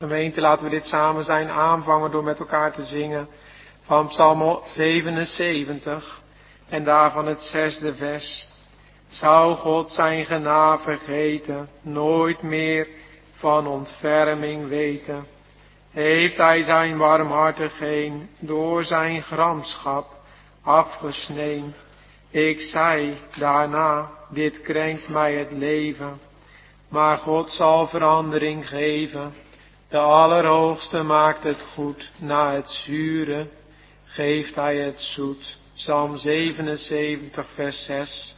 Gemeente, laten we dit samen zijn aanvangen door met elkaar te zingen van Psalm 77 en daarvan het 6e vers. Zou God zijn genade vergeten, nooit meer van ontferming weten? Heeft hij zijn barmhartigheid door zijn gramschap afgesneden? Ik zei daarna, dit krenkt mij het leven, maar God zal verandering geven. De Allerhoogste maakt het goed, na het zure geeft hij het zoet. Psalm 77 vers 6.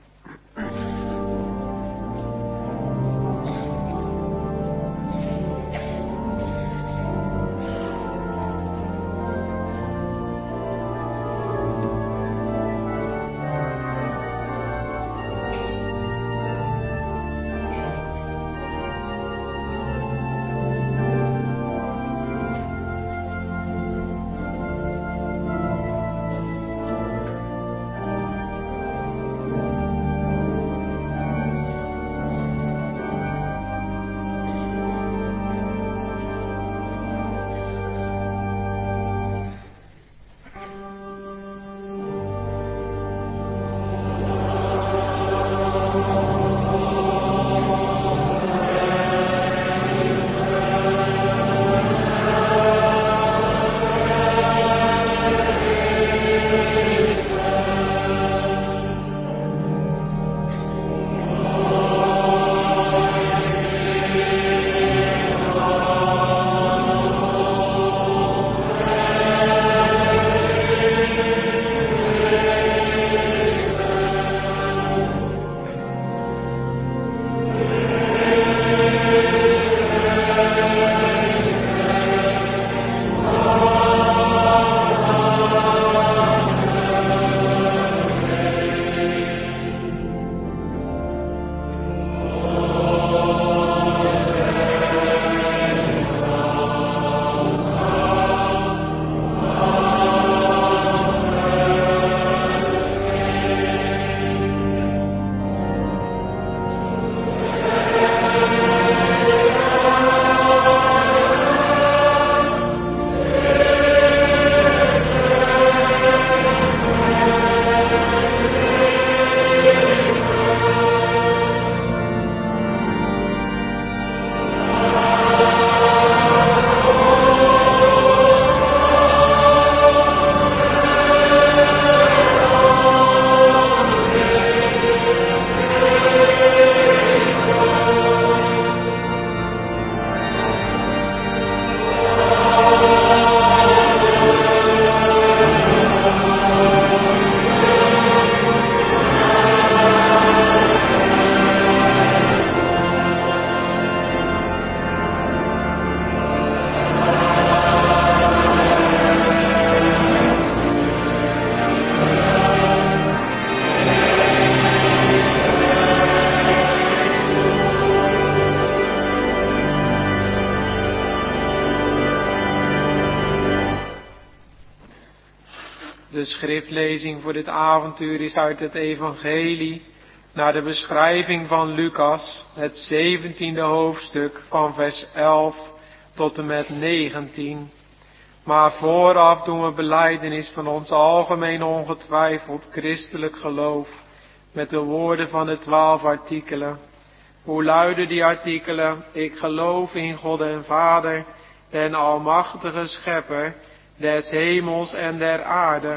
De schriftlezing voor dit avontuur is uit het evangelie naar de beschrijving van Lucas, het 17e hoofdstuk van vers 11 tot en met 19. Maar vooraf doen we belijdenis van ons algemeen ongetwijfeld christelijk geloof met de woorden van de 12 artikelen. Hoe luiden die artikelen? Ik geloof in God en Vader, den almachtige schepper des hemels en der aarde,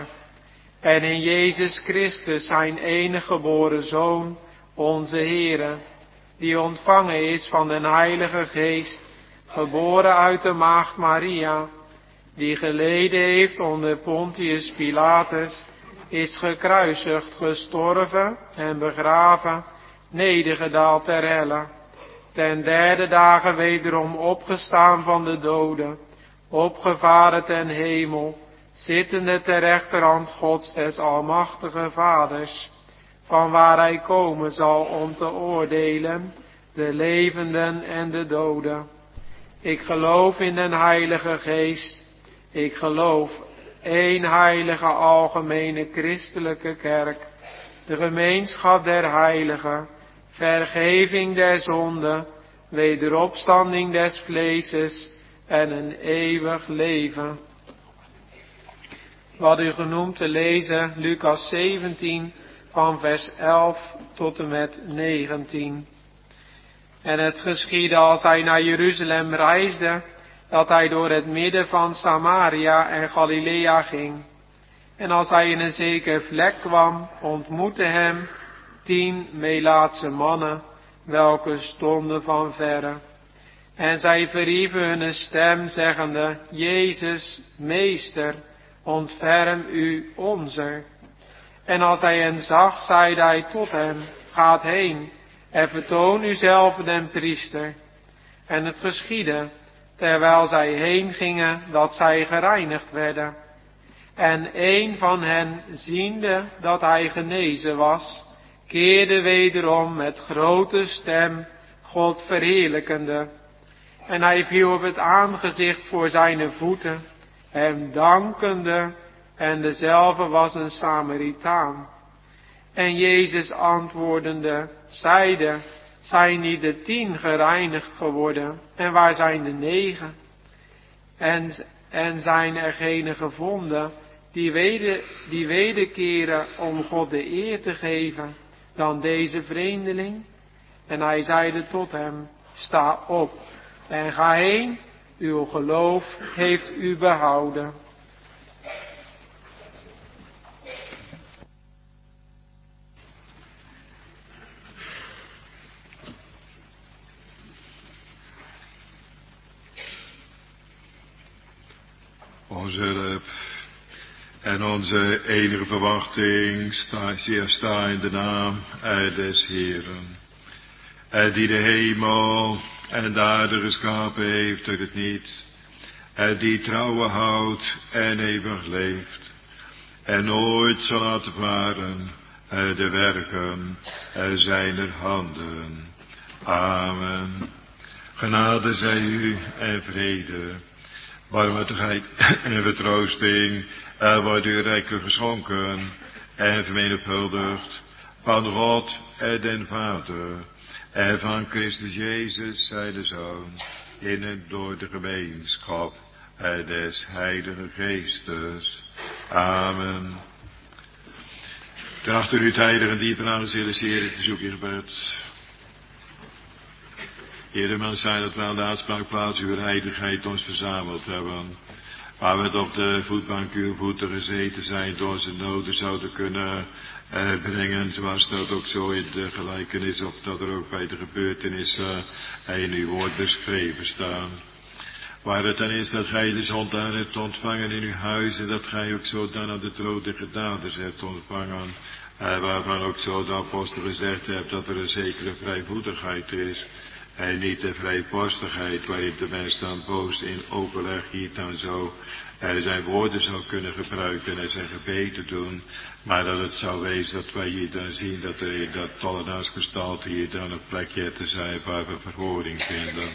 en in Jezus Christus zijn enige geboren Zoon, onze Heere, die ontvangen is van den Heilige Geest, geboren uit de maagd Maria, die geleden heeft onder Pontius Pilatus, is gekruisigd, gestorven en begraven, nedergedaald ter helle, ten derde dagen wederom opgestaan van de doden, opgevaren ten hemel, zittende ter rechterhand Gods des almachtige Vaders, van waar hij komen zal om te oordelen de levenden en de doden. Ik geloof in den Heilige Geest. Ik geloof één heilige algemene christelijke kerk, de gemeenschap der heiligen, vergeving der zonden, wederopstanding des vleeses en een eeuwig leven. Wat u genoemd te lezen, Lucas 17, van vers 11 tot en met 19. En het geschiedde als hij naar Jeruzalem reisde, dat hij door het midden van Samaria en Galilea ging. En als hij in een zeker vlek kwam, ontmoette hem 10 Melaatse mannen, welke stonden van verre. En zij verhieven hun stem, zeggende, Jezus, Meester, ontferm u onzer. En als hij hen zag, zeide hij tot hen, gaat heen, en vertoon uzelf den priester. En het geschiedde, terwijl zij heen gingen, dat zij gereinigd werden. En een van hen, ziende dat hij genezen was, keerde wederom met grote stem God verheerlijkende. En hij viel op het aangezicht voor zijn voeten, hem dankende, en dezelfde was een Samaritaan. En Jezus antwoordende, zeide, zijn niet de 10 gereinigd geworden, en waar zijn de 9? En zijn er gene gevonden, die wederkeren om God de eer te geven, dan deze vreemdeling? En hij zeide tot hem, sta op en ga heen, uw geloof heeft u behouden. Onze hulp en onze enige verwachting sta in de naam des Heeren, die de hemel en de aarde geschapen heeft uit het niets, die trouwen houdt en eeuwig leeft, en nooit zal laten varen de werken zijner handen. Amen. Genade zij u en vrede, barmhartigheid en vertroosting wordt u rijkelijk geschonken en vermenigvuldigd van God en den Vader en van Christus Jezus, zijn Zoon, in en door de gemeenschap des Heilige Geestes. Amen. Ten achter u het heilige en diepe naam des Heeren te zoeken in gebed. Heere, men zijn dat we aan de uitspraakplaats uw heiligheid ons verzameld hebben, waar we het op de voetbank uw voeten gezeten zijn, door onze noden zouden kunnen brengen, zoals dat ook zo in de gelijkenis, of dat er ook bij de gebeurtenissen in uw woord beschreven staan. Waar het dan is dat gij de zondaar hebt ontvangen in uw huis, en dat gij ook zo dan aan de troon der genades hebt ontvangen, waarvan ook zo de apostel gezegd hebt dat er een zekere vrijmoedigheid is, en niet de vrijpostigheid waarin de mens dan boos in overleg hier dan zo zijn woorden zou kunnen gebruiken en zijn gebeden doen, maar dat het zou wezen dat wij hier dan zien dat er in dat tollenaarsgestalte hier dan een plekje te zijn waar we verhoring vinden.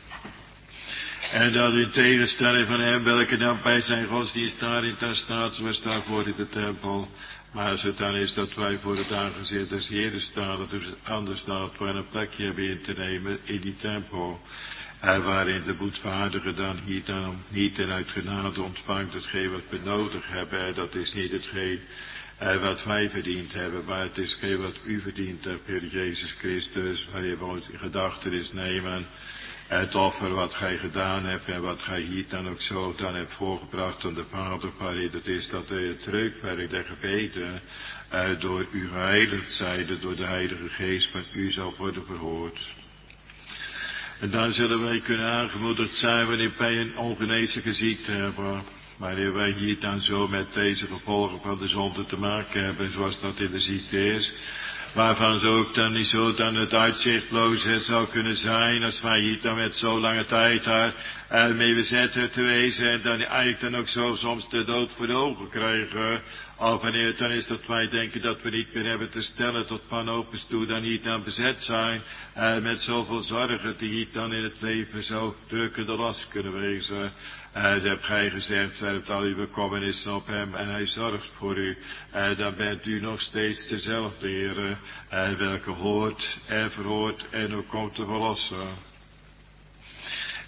En dat in tegenstelling van hem, welke dan bij zijn godsdienst daarin dan staat, zoals daarvoor in de tempel. Maar als het dan is dat wij voor het aangezicht des Heeren staan, dat het anders staat, waar een plekje hebben in te nemen in die tempel. Waarin de boetvaardige dan hier dan niet en uit genade ontvangt hetgeen wat we nodig hebben. Dat is niet hetgeen wat wij verdiend hebben, maar het is hetgeen wat u verdiend hebt, Heer Jezus Christus, waarin we ons in gedachtenis nemen. Het offer wat gij gedaan hebt en wat gij hier dan ook zo dan hebt voorgebracht aan de Vader, waarin het is dat het reukwerk der gebeden door u geheiligd zijde, door de Heilige Geest van u zal worden verhoord. En dan zullen wij kunnen aangemoedigd zijn wanneer wij een ongeneeslijke ziekte hebben, wanneer wij hier dan zo met deze gevolgen van de zonde te maken hebben, zoals dat in de ziekte is. Waarvan zo ook dan niet zo dan het uitzichtloze zou kunnen zijn, als wij hier dan met zo lange tijd daar mee bezet te wezen, en dan eigenlijk dan ook zo soms de dood voor de ogen krijgen. Of wanneer het dan is dat wij denken dat we niet meer hebben te stellen tot wanhopens toe, dan hier dan bezet zijn, met zoveel zorgen die hier dan in het leven zo drukkende last kunnen wezen. Ze hebt gij gezegd, werpt al uw bekommernissen op hem en hij zorgt voor u. Dan bent u nog steeds dezelfde Heer, welke hoort en verhoort en ook komt te verlossen.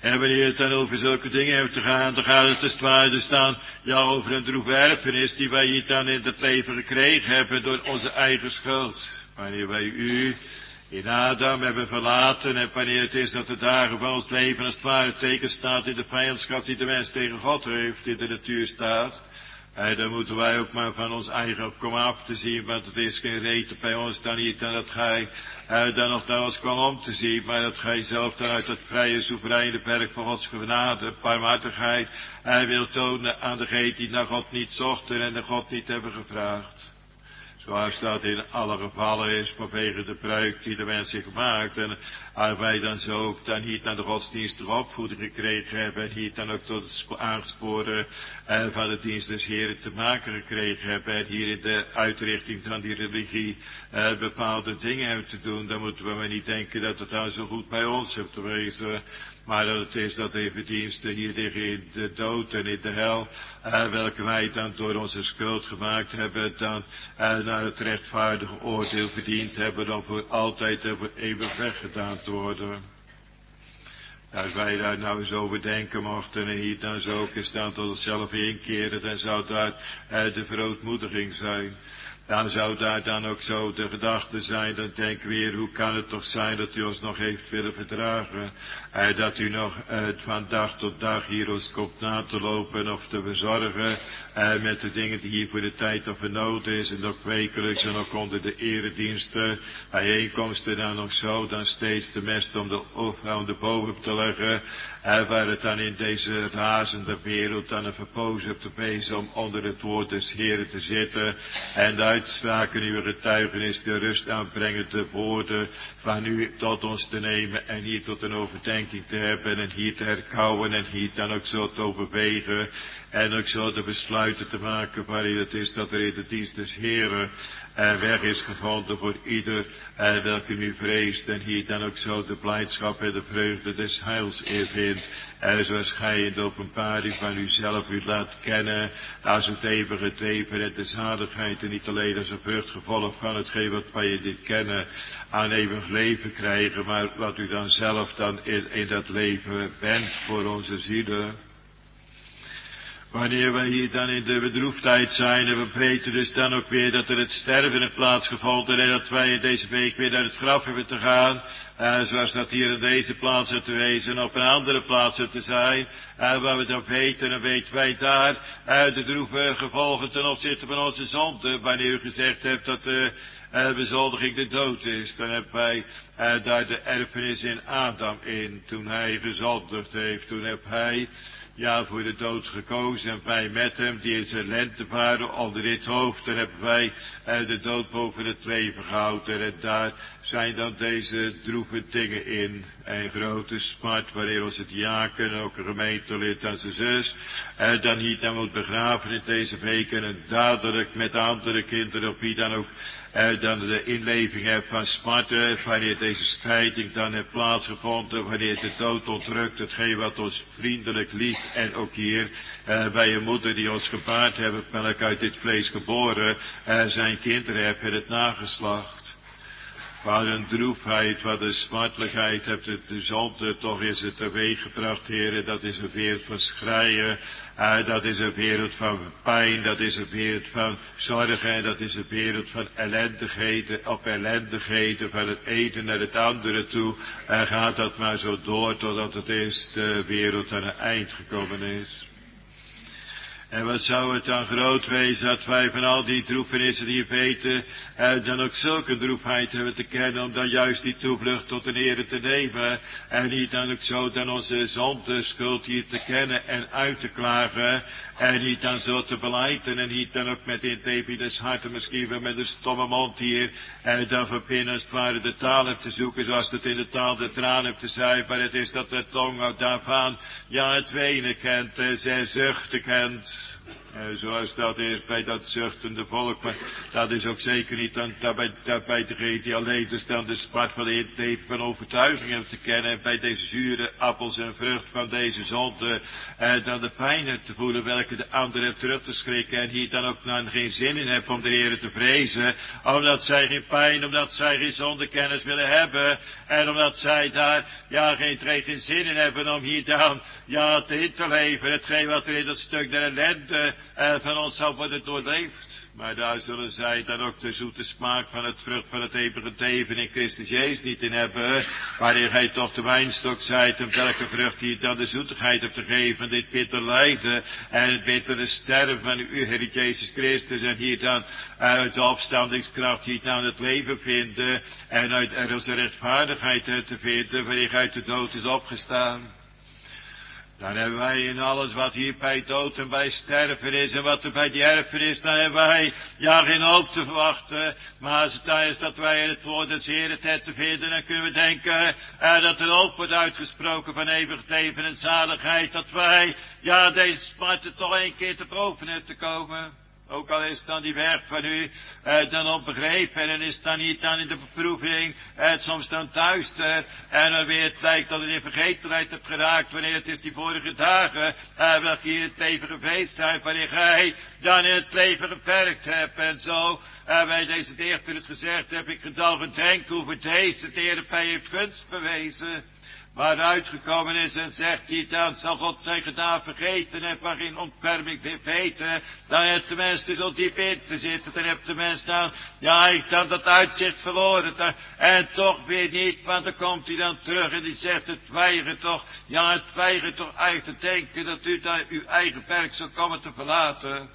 En wanneer het dan over zulke dingen heeft te gaan, dan gaat het als het ware dus dan, ja, over een droeve erfenis die wij hier dan in het leven gekregen hebben door onze eigen schuld. Wanneer wij u in Adam hebben verlaten en wanneer het is dat de dagen van ons leven als het ware teken staat in de vijandschap die de mens tegen God heeft, in de natuur staat. Dan moeten wij ook maar van ons eigen kom af te zien, want het is geen reden bij ons dan niet dan dat gij dan nog naar ons kwam om te zien, maar dat gij zelf dan uit het vrije, soevereine werk van Gods genade, barmhartigheid, wilt tonen aan degenen die naar God niet zochten en naar God niet hebben gevraagd. Zoals dat in alle gevallen is vanwege de breuk die de mens zich maakt. En als wij dan zo ook dan niet naar de godsdienstige opvoeding gekregen hebben. En hier dan ook tot het aansporen van de dienst des Heren te maken gekregen hebben. En hier in de uitrichting van die religie bepaalde dingen hebben te doen. Dan moeten we maar niet denken dat het dan zo goed bij ons heeft te wezen. Maar dat het is dat de verdiensten hier liggen in de dood en in de hel, welke wij dan door onze schuld gemaakt hebben, dan naar het rechtvaardige oordeel verdiend hebben, om voor altijd en voor eeuwig weggedaan te worden. Als wij daar nou eens over denken mochten en hier dan zo ook eens dan tot onszelf inkeren, dan zou dat de verootmoediging zijn. Dan zou daar dan ook zo de gedachte zijn, dan denk weer, hoe kan het toch zijn dat u ons nog heeft willen verdragen? Dat u nog van dag tot dag hier ons komt na te lopen of te verzorgen met de dingen die hier voor de tijd of nodig is. En ook wekelijks en ook onder de erediensten, bijeenkomsten dan nog zo, dan steeds de mest om de boven te leggen. Waar het dan in deze razende wereld dan een verpoos op te wezen om onder het woord des Heren te zitten. En de uitspraken uw getuigenis de rust aanbrengende woorden van u tot ons te nemen en hier tot een overdenking te hebben en hier te herkauwen en hier dan ook zo te overwegen en ook zo de besluiten te maken waarin het is dat er in de dienst des Heren weg is gevonden voor ieder welke u vreest en hier dan ook zo de blijdschap en de vreugde des heils in vindt. Zoals gij in de openbaring van uzelf u laat kennen als het eeuwige leven en de zaligheid en niet alleen als een vruchtgevolg van hetgeen wat wij in dit kennen aan eeuwig leven krijgen, maar wat u dan zelf dan in dat leven bent voor onze zielen. Wanneer wij hier dan in de bedroefdheid zijn en we weten dus dan ook weer dat er het sterven heeft plaatsgevonden en dat wij in deze week weer naar het graf hebben te gaan, zoals dat hier in deze plaats er te wezen en op een andere plaats er te zijn, waar we dat weten, dan weten wij daar de droeve gevolgen ten opzichte van onze zonde. Wanneer u gezegd hebt dat de bezoldiging de dood is, dan hebben wij daar de erfenis in Adam in, toen hij gezondigd heeft, toen heb hij voor de dood gekozen en wij met hem, die in zijn lente waren onder dit hoofd, dan hebben wij de dood boven het leven gehouden en daar zijn dan deze droeve dingen in. En grote smart, wanneer ons het diaken, ook een gemeentelid en zijn zus, dan niet dan moet begraven in deze week en dadelijk met andere kinderen, op wie dan ook dan de inleving hebt van smarten, wanneer deze scheiding dan heeft plaatsgevonden, wanneer de dood ontrukt, hetgeen wat ons vriendelijk lief en ook hier bij een moeder die ons gebaard hebben, welke uit dit vlees geboren zijn kinderen heeft en het nageslacht. Wat een droefheid, wat een smartelijkheid hebt de zonde, toch is het teweeg gebracht, heren. Dat is een wereld van schreien, dat is een wereld van pijn, dat is een wereld van zorgen, dat is een wereld van ellendigheden op ellendigheden, van het ene naar het andere toe. Gaat dat maar zo door, totdat het is de wereld aan een eind gekomen is. En wat zou het dan groot wezen dat wij van al die droefenissen die weten, dan ook zulke droefheid hebben te kennen, om dan juist die toevlucht tot de Heere te nemen, en niet dan ook zo dan onze zonde schuld hier te kennen en uit te klagen, en niet dan zo te belijden, en niet dan ook met intepie des harten misschien wel met een stomme mond hier, en dan van binnen als het ware de taal hebt te zoeken, zoals het in de taal de traan hebt te zijn, maar het is dat de tong daarvan, het wenen kent, en zij zuchten kent. Zoals dat is bij dat zuchtende volk, maar dat is ook zeker niet bij degene die alleen dus dan de smart van het leven van overtuiging hebben te kennen, en bij deze zure appels en vrucht van deze zonde, dan de pijn te voelen welke de anderen terug te schrikken, en hier dan ook dan geen zin in hebben om de Heer te vrezen, omdat zij geen pijn, omdat zij geen zondekennis willen hebben, en omdat zij daar geen zin in hebben om hier dan in te leven, hetgeen wat er in dat stuk der ellende van ons zal worden doorleefd. Maar daar zullen zij dan ook de zoete smaak van het vrucht van het eeuwige leven in Christus Jezus niet in hebben, waarin gij toch de wijnstok zijt, en welke vrucht hier dan de zoetigheid hebt te geven, dit bitter lijden en het bittere sterven van uw Heer Jezus Christus, en hier dan uit de opstandingskracht hier dan het leven vinden, en uit onze rechtvaardigheid te vinden, waarin gij uit de dood is opgestaan. Dan hebben wij in alles wat hier bij dood en bij sterven is, en wat er bij die erven is, dan hebben wij geen hoop te verwachten. Maar als het dan is dat wij in het woord des Heeren het te vinden, dan kunnen we denken dat er hoop wordt uitgesproken van eeuwig leven en zaligheid, dat wij deze smarten toch een keer te boven hebben te komen. Ook al is dan die weg van u dan onbegrepen, en is dan niet dan in de beproeving soms dan duister, en dan weer het lijkt dat het in vergetelheid hebt geraakt, wanneer het is die vorige dagen welke hier het eeuwige feest zijn, wanneer gij dan in het leven geperkt hebt, en zo bij deze dichter het gezegd heb ik gedalgen denken hoeveel deze de Heer bij heeft gunst bewezen. Maar uitgekomen is en zegt hij dan, zal God zijn gedaan vergeten en van geen ontferming meer weten. Dan heeft de mens er zo diep in te zitten. Dan heeft de mens dan, dan dat uitzicht verloren. En toch weer niet, want dan komt hij dan terug en die zegt, het weigert toch eigenlijk te denken dat u dan uw eigen werk zou komen te verlaten.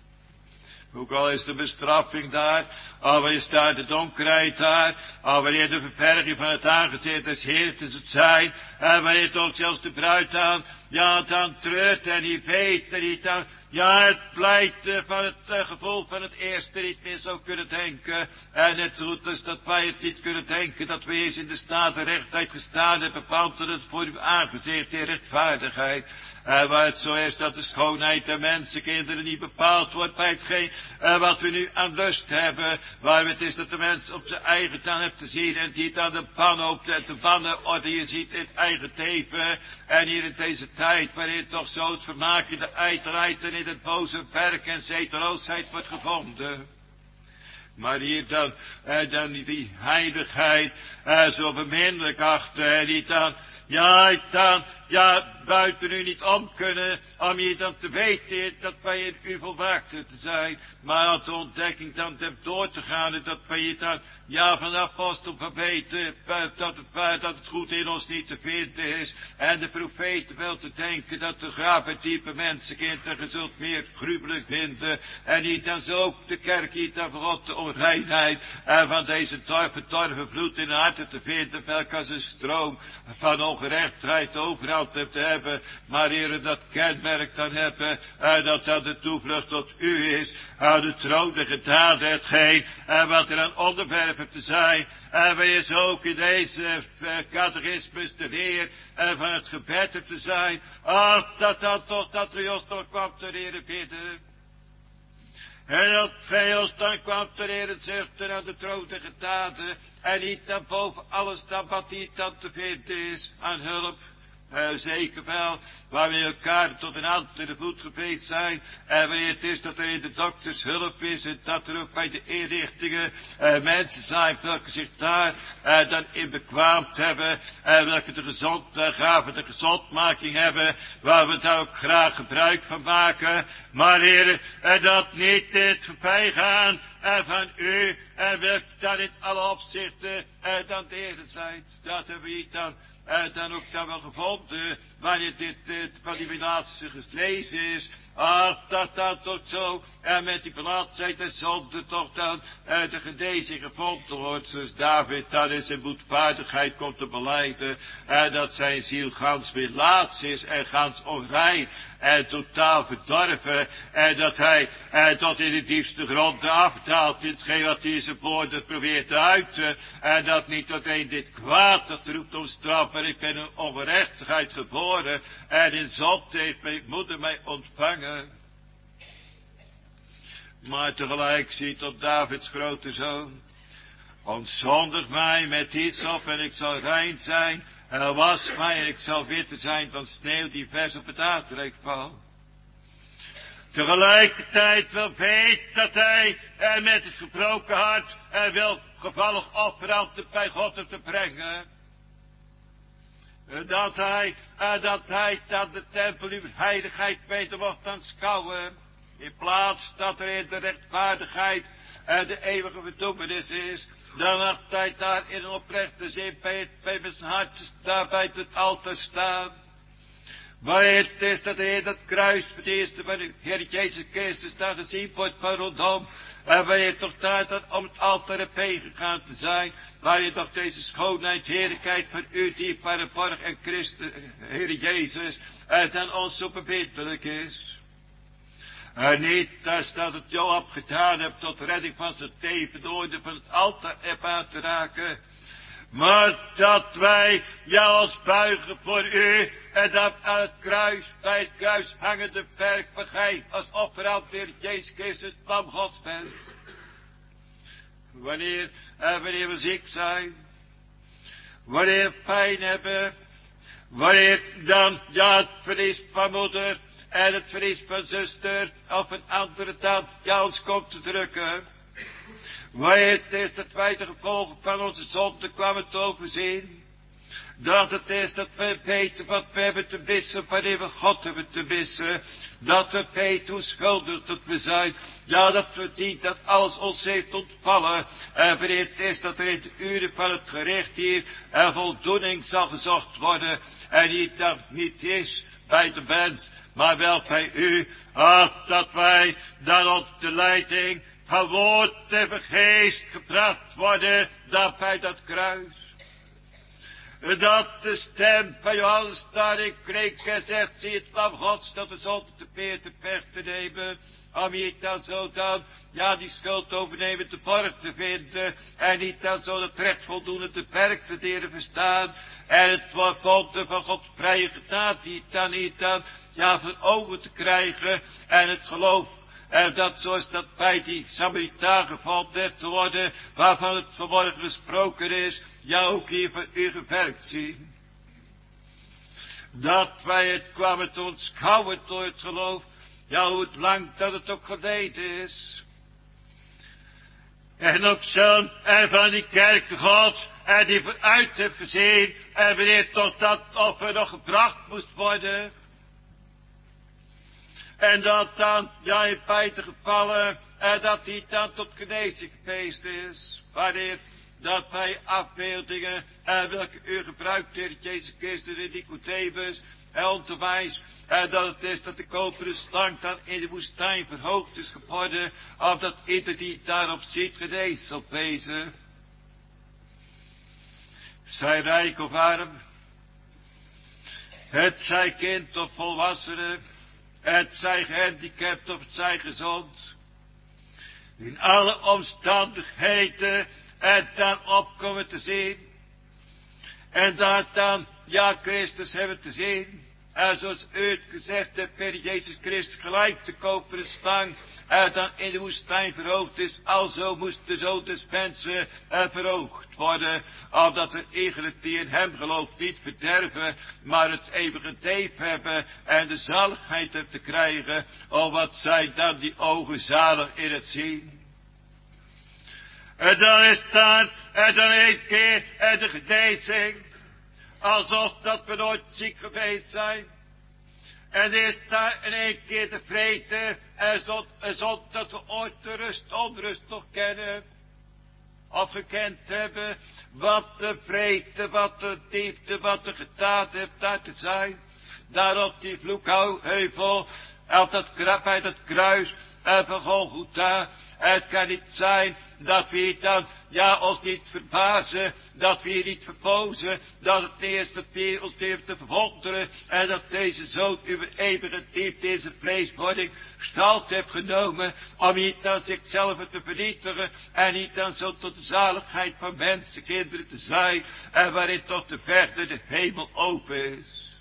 Ook al is de bestraffing daar, al is daar de donkerheid daar, al wanneer de verberging van het aangezicht des Heeren is het zijn, en wanneer toch zelfs de bruid aan, dan treurt en die weet en die dan, het blijkt van het gevoel van het eerste niet meer zou kunnen denken. En net zo goed als dat wij het niet kunnen denken, dat we eens in de staat der rechtheid gestaan hebben, bepaald het voor uw aangezicht in rechtvaardigheid. Waar het zo is dat de schoonheid der mensenkinderen niet bepaald wordt bij hetgeen wat we nu aan lust hebben. Waar het is dat de mens op zijn eigen tand hebt te zien en die aan de pan opent en de bannen orde je ziet in het eigen leven. En hier in deze tijd waarin toch zo het vermaak in de ijdelheid en in het boze werk en zeteloosheid wordt gevonden. Maar hier dan die heiligheid zo beminnelijk achter, die dan, buiten u niet om kunnen, om je dan te weten dat wij in u volmaakte te zijn, maar aan de ontdekking dan door te gaan, en dat wij je dan, van de apostel van weten, dat het goed in ons niet te vinden is, en de profeten wel te denken, dat de graven diepe mensenkind, en je zult meer gruwelijk vinden, en niet dan zo ook de kerk hier dan verrot de onreinheid, en van deze verdorven vloed in de harten te vinden, welke als een stroom van ongerechtheid overal te hebben, maar Heere, dat kenmerk dan hebben, dat dat de toevlucht tot u is, aan de troon de genade, hetgeen, wat er aan onderwerpen te zijn, en wij is ook in deze catechismus de leer van het gebed te zijn, dat dan toch, dat u ons toch kwam te leren bidden. En dat gij ons dan kwam te leren zuchten aan de troon de genade, en niet dan boven alles dan wat hier dan te vinden is aan hulp. Zeker wel, waar we elkaar tot een hand en de voet geveegd zijn, en wanneer het is dat er in de dokters hulp is, en dat er ook bij de inrichtingen mensen zijn, welke zich daar dan in bekwaamd hebben, welke de gezondmaking hebben, waar we daar ook graag gebruik van maken, maar Heer, dat niet het voorbijgaan van u, en welke dan in alle opzichten dan de Heer zijt, dat hebben we dan ook dan wel gevonden, wanneer dit van die laatste gelezen is, dat dan toch zo, en met die belaatheid en zonde toch dan de genezing gevonden wordt, zoals David dan in zijn boetvaardigheid komt te belijden, dat zijn ziel gans weerlaats is en gans onrein en totaal verdorven, en dat hij tot in de diepste gronden afdaalt in hetgeen wat hij in zijn woorden probeert te uiten, en dat niet alleen dit kwaad dat roept om straf, maar ik ben in ongerechtigheid geboren, en in zonde heeft mijn moeder mij ontvangen. Maar tegelijk ziet op Davids grote zoon. Ontzondig mij met hyssop en ik zal rein zijn. En was mij en ik zal witter zijn dan sneeuw die vers op het aardreek valt. Tegelijkertijd wel weet dat hij met het gebroken hart wil gevallig offeranden bij God te brengen. Dat hij dan de tempel uw heiligheid beter mocht aanschouwen. In plaats dat er in de rechtvaardigheid de eeuwige verdoemenis is. Dan had hij daar in een oprechte zin bij zijn hart daar bij het altaar staan. Waar het is dat de Heer dat kruis voor het eerste van de Heer Jezus Christus daar gezien wordt van rondom. En waar je toch daar dan om het altaar heen gegaan te zijn. Waar je toch deze schoonheid, heerlijkheid van uw dierbare borg en Christus, Heer Jezus, dan ons zo verbindelijk is. En niet als dat het Joab gedaan hebt tot redding van zijn leven, de orde van het altaar aan te raken. Maar dat wij ons buigen voor u en dat aan het kruis, bij het kruis hangende werk van gij als offerant Heer Jezus Christus het lam Gods bent. Wanneer we ziek zijn, wanneer we pijn hebben, wanneer dan het verlies van moeder en het verlies van zuster of een andere dan ons komt te drukken. Wanneer het is dat wij de gevolgen van onze zonde kwamen te overzien. Dat het is dat we weten wat we hebben te missen, wanneer we God hebben te missen. Dat we weten hoe schuldig dat we zijn. Ja, dat we zien dat alles ons heeft ontvallen. En wanneer het is dat er in de uren van het gericht hier voldoening zal gezocht worden. En die dat niet is bij de mens, maar wel bij u. Dat wij dan op de leiding van woord en van geest gebracht worden, dat bij dat kruis. Dat de stem van Johannes daarin kreeg en zegt, zie het lam Gods dat de zonde te peer te per te nemen. Om je dan zo dan, die schuld overnemen te borg te vinden. En niet dan zo dat recht voldoende te perk te leren verstaan. En het vonden van Gods vrije genade niet dan, van ogen te krijgen. En het geloof. En dat zoals dat bij die Samaritaan gevonden te worden, waarvan het vanmorgen gesproken is, ook hier van u gewerkt zien. Dat wij het kwamen te ontschouwen door het geloof, hoe het lang dat het ook geleden is. En op zo'n en van die kerken Gods, en die vooruit heeft gezien, en wanneer tot dat offer nog gebracht moest worden. En dat dan, in beide gevallen, en dat die dan tot genezing geweest is. Wanneer dat bij afbeeldingen, en welke u gebruikt, Heer Jezus Christus en Nicodemus, en om te wijs, en dat het is dat de koperen slang dan in de woestijn verhoogd is geworden, opdat ieder die daarop ziet genezen zal wezen. Zij rijk of arm, het zij kind of volwassene, het zij gehandicapt of het zij gezond. In alle omstandigheden en dan opkomen te zien. En dat dan, Christus hebben te zien. En zoals u het gezegd hebt, Heer Jezus Christus gelijk de koperen stang. En dan in de woestijn verhoogd is. Alzo moest de zoon des mensen verhoogd worden. Omdat er eigenlijk die in hem gelooft niet verderven. Maar het eeuwige leven hebben. En de zaligheid hebben te krijgen. Wat zijn dan die ogen zalig in het zien. En dan is dan, en dan een keer de genezing. Alsof dat we nooit ziek geweest zijn. En is daar in één keer de vrede. En zonder dat we ooit de rust, onrust nog kennen. Of gekend hebben. Wat de vrede, wat de diepte, wat de gedaan heeft daar te zijn. Daar op die vloekheuvel. Op dat, bij dat kruis. En van Golgotha. Het kan niet zijn dat we hier dan, ons niet verbazen, dat we hier niet verpozen, dat het eerst dat we ons heeft te verwonderen, en dat deze zoon uw eeuwige diepte in zijn vleeswording gestalte heeft genomen, om niet dan zichzelf te vernietigen, en niet dan zo tot de zaligheid van mensenkinderen te zijn, en waarin tot de verder de hemel open is.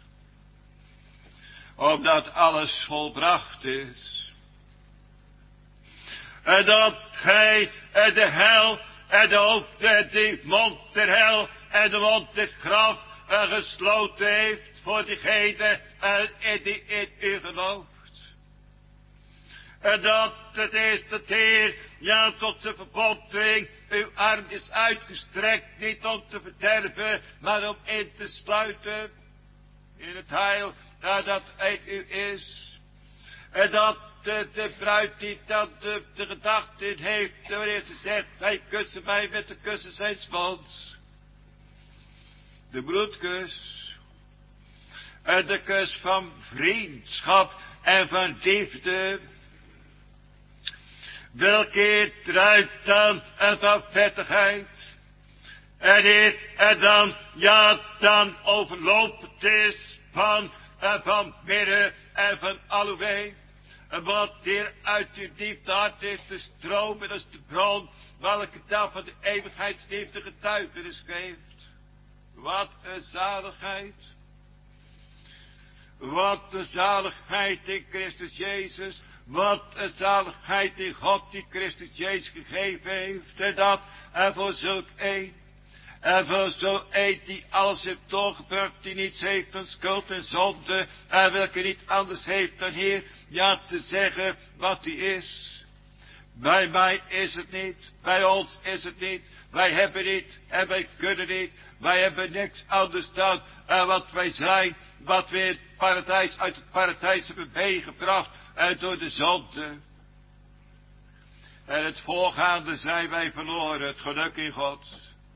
Omdat alles volbracht is. dat gij de hel en de mond der hel en de mond des graf gesloten heeft voor diegene die in u gelooft. Dat het is dat Heer, ja, tot zijn verbonding uw arm is uitgestrekt, niet om te verderven, maar om in te sluiten in het heil dat uit u is. En dat de bruid die dan de gedachte in heeft, wanneer ze zegt, hij kuste mij met de kussen zijn mond. De bloedkus. En de kus van vriendschap en van liefde. Welke eruit dan en van vettigheid. En dan, ja, dan overlopend is van midden en van aloë. Wat hier uit uw diepte hart heeft te stromen, dat is de bron, welke dan van de eeuwigheidsliefde getuigenis geeft. Wat een zaligheid. Wat een zaligheid in Christus Jezus. Wat een zaligheid in God die Christus Jezus gegeven heeft. En dat en voor zulk een. En voor zo een die alles heeft doorgebracht, die niets heeft van schuld en zonde. En welke niet anders heeft dan Heer, ja, te zeggen wat hij is. Bij mij is het niet. Bij ons is het niet. Wij hebben niet. En wij kunnen niet. Wij hebben niks anders dan wat wij zijn. Wat we in het paradijs, uit het paradijs hebben meegebracht. Door de zonde. En het voorgaande zijn wij verloren. Het geluk in God.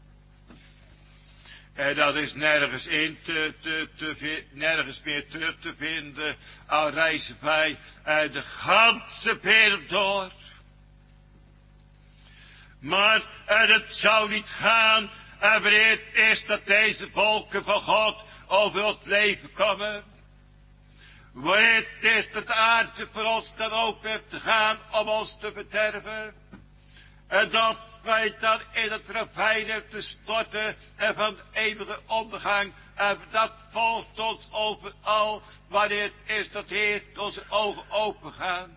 En dat is nergens nergens meer terug te vinden. Al reizen wij de ganse wereld door. Maar het zou niet gaan. Wanneer het is dat deze volken van God over ons leven komen. Wanneer het is dat de aarde voor ons dan open heeft te gaan om ons te verderven. En dat wij dan in het ravijn hebben te storten en van de eeuwige ondergang. En dat volgt ons overal wanneer het is dat Heer onze ogen open gaan.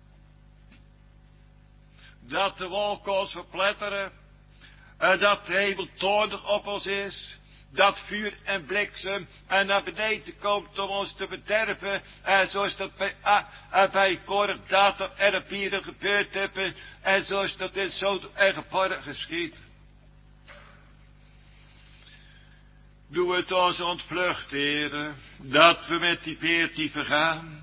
Dat de wolken ons verpletteren. En dat de hemel toornig op ons is. Dat vuur en bliksem en naar beneden komt om ons te verderven. En zoals dat bij Korach, Dathan en Abiram gebeurd hebben. En zoals dat in Sodom en Gomorra geschiet. Doe het ons ontvlucht, Heere, dat we met die 14 vergaan.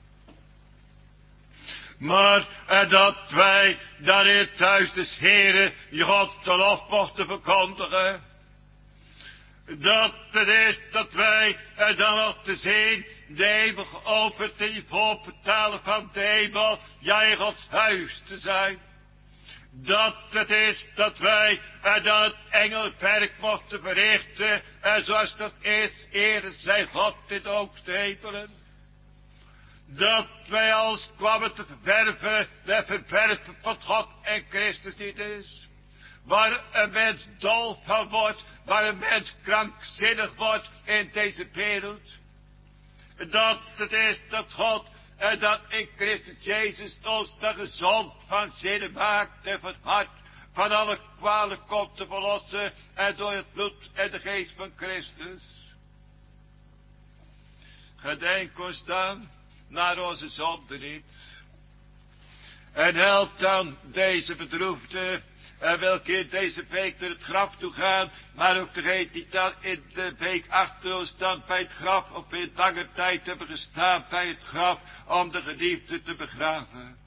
Maar dat wij dan in het huis des Heeren je God te lof mochten verkondigen. Dat het is dat wij dan nog te zien, de hemel geopend en je voorportalen van de hemel, jij Gods huis te zijn. Dat het is dat wij dan het engelwerk mochten verrichten, en zoals dat is, Heere, zij God in de hoogste hemelen. Dat wij als kwamen te verwerven, de verwerven van God en Christus niet is. Waar een mens dol van wordt, waar een mens krankzinnig wordt in deze wereld. Dat het is dat God en dat in Christus Jezus ons de gezond van zinnen maakt en van het hart van alle kwalen komt te verlossen en door het bloed en de geest van Christus. Gedenk ons dan naar onze zonde niet. En help dan deze bedroefde, welke in deze beek naar het graf toe gaan, maar ook degene die dan in de beek achter ons dan bij het graf of in lange tijd hebben gestaan bij het graf om de geliefde te begraven.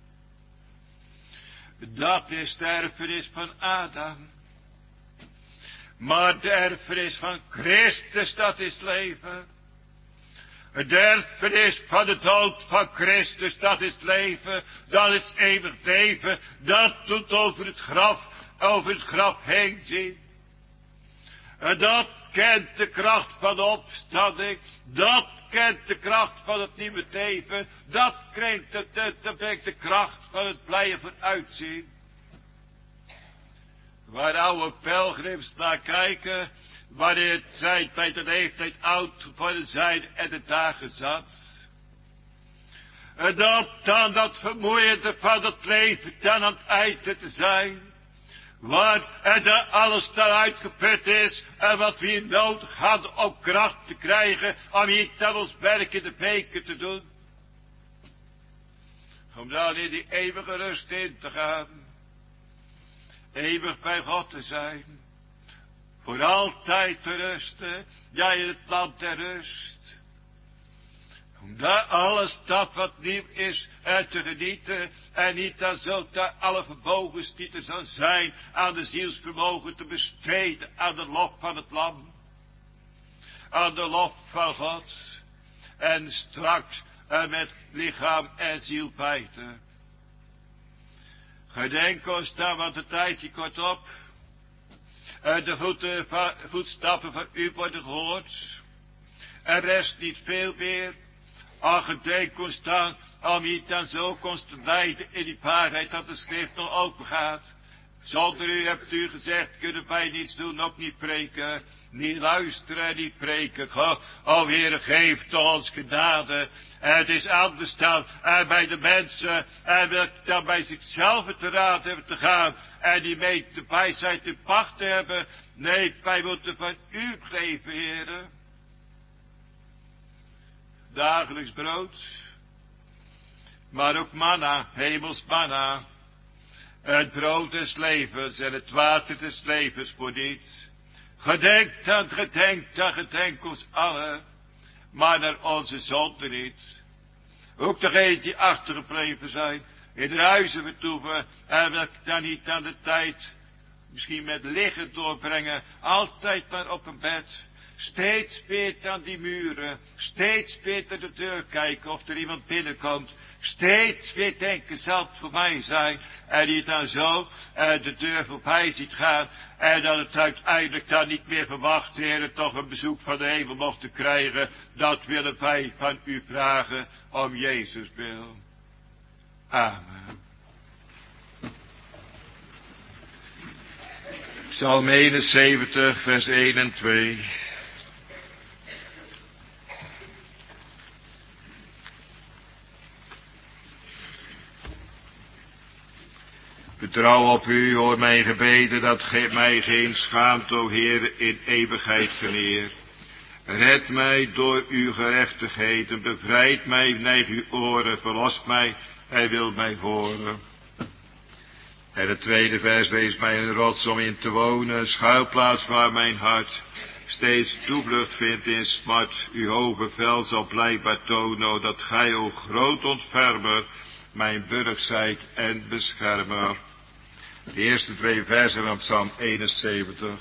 Dat is de erfenis van Adam. Maar de erfenis van Christus, dat is leven. De erfenis van de dood van Christus, dat is leven, dat is eeuwig leven, dat doet over het graf heen zien. En dat kent de kracht van de opstanding, dat kent de kracht van het nieuwe leven, dat kent de kracht van het blije vooruitzien. Waar oude pelgrims naar kijken, wanneer zij bij de leeftijd oud geworden zijn en de dagen zat. Dat dan dat vermoeiende van het leven dan aan het einde te zijn. Want dat alles dan uitgeput is. En wat we nodig hadden om kracht te krijgen. Om hier dan ons werk in de beker te doen. Om dan in die eeuwige rust in te gaan. Eeuwig bij God te zijn. Voor altijd te rusten. Ja, in het land der rust. Om daar alles dat wat nieuw is te genieten. En niet dan zo dat alle vermogens die er zou zijn aan de zielsvermogen te besteden. Aan de lof van het lam. Aan de lof van God. En straks met lichaam en ziel bijten. Gedenk ons dan, want de tijdje kort op. De voetstappen van u worden gehoord. Er rest niet veel meer. Ach, gedenk ons dan, om je dan zo ons te leiden in die waarheid dat de schrift nog open gaat. Zonder u, hebt u gezegd, kunnen wij niets doen, ook niet preken. Niet luisteren en niet preken. O Heere, geef toch ons genade. Het is anders dan bij de mensen. En wil dan bij zichzelf te raad hebben te gaan. En die mee de wijsheid in pacht te hebben. Nee, wij moeten van u geven, Heere. Dagelijks brood. Maar ook manna, hemels manna. Het brood des levens en het water des levens voor niet. Gedenk ons allen, maar naar onze zonde niet. Ook degenen die achtergebleven zijn, in de huizen vertoeven, en wil dan niet aan de tijd, misschien met liggen doorbrengen, altijd maar op een bed. Steeds weer aan die muren, steeds weer naar de deur kijken of er iemand binnenkomt. Steeds weer denken, zal het voor mij zijn. En die dan zo de deur voorbij ziet gaan. En dat het uiteindelijk dan niet meer verwacht, Heer, toch een bezoek van de hemel mochten krijgen. Dat willen wij van u vragen om Jezus wil. Amen. Psalm 71, vers 1 en 2. Vertrouw op u, hoor mijn gebeden, dat geeft mij geen schaamte, o Heer, in eeuwigheid veneer. Red mij door uw gerechtigheid en bevrijd mij, neig uw oren, verlost mij, hij wil mij horen. En het tweede vers, wees mij een rots om in te wonen, een schuilplaats waar mijn hart steeds toevlucht vindt in smart. Uw hoge vel zal blijkbaar tonen, dat gij, o groot ontfermer, mijn burcht zijt en beschermer. De eerste twee versen van Psalm 71.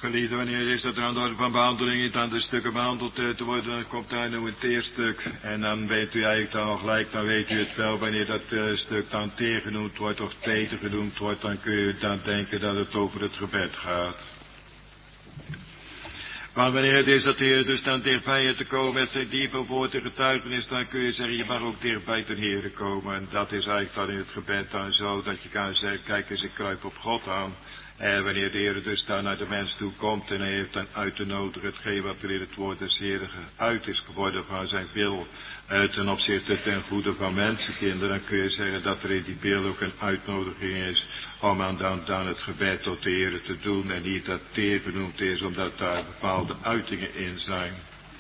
Geliefde, wanneer is dat er aan de orde van behandeling niet aan de stukken behandeld te worden, dan komt daar nu een teerstuk. En dan weet u eigenlijk dan al gelijk, dan weet u het wel, wanneer dat stuk dan teer genoemd wordt of Peter genoemd wordt, dan kun je dan denken dat het over het gebed gaat. Maar wanneer het is dat de Heer dus dan dichtbij je te komen met zijn diepe woord en getuigenis, dan kun je zeggen, je mag ook dichtbij ten Heere komen. En dat is eigenlijk dan in het gebed dan zo, dat je kan zeggen, kijk eens, ik kruip op God aan. En wanneer de Heer dus dan naar de mens toe komt en hij heeft dan uit te nodigen hetgeen wat er in het woord des Heeren uit is geworden van zijn wil ten opzichte ten goede van mensenkinderen, dan kun je zeggen dat er in die wil ook een uitnodiging is om aan dan het gebed tot de Heer te doen en niet dat teer genoemd is omdat daar bepaalde uitingen in zijn.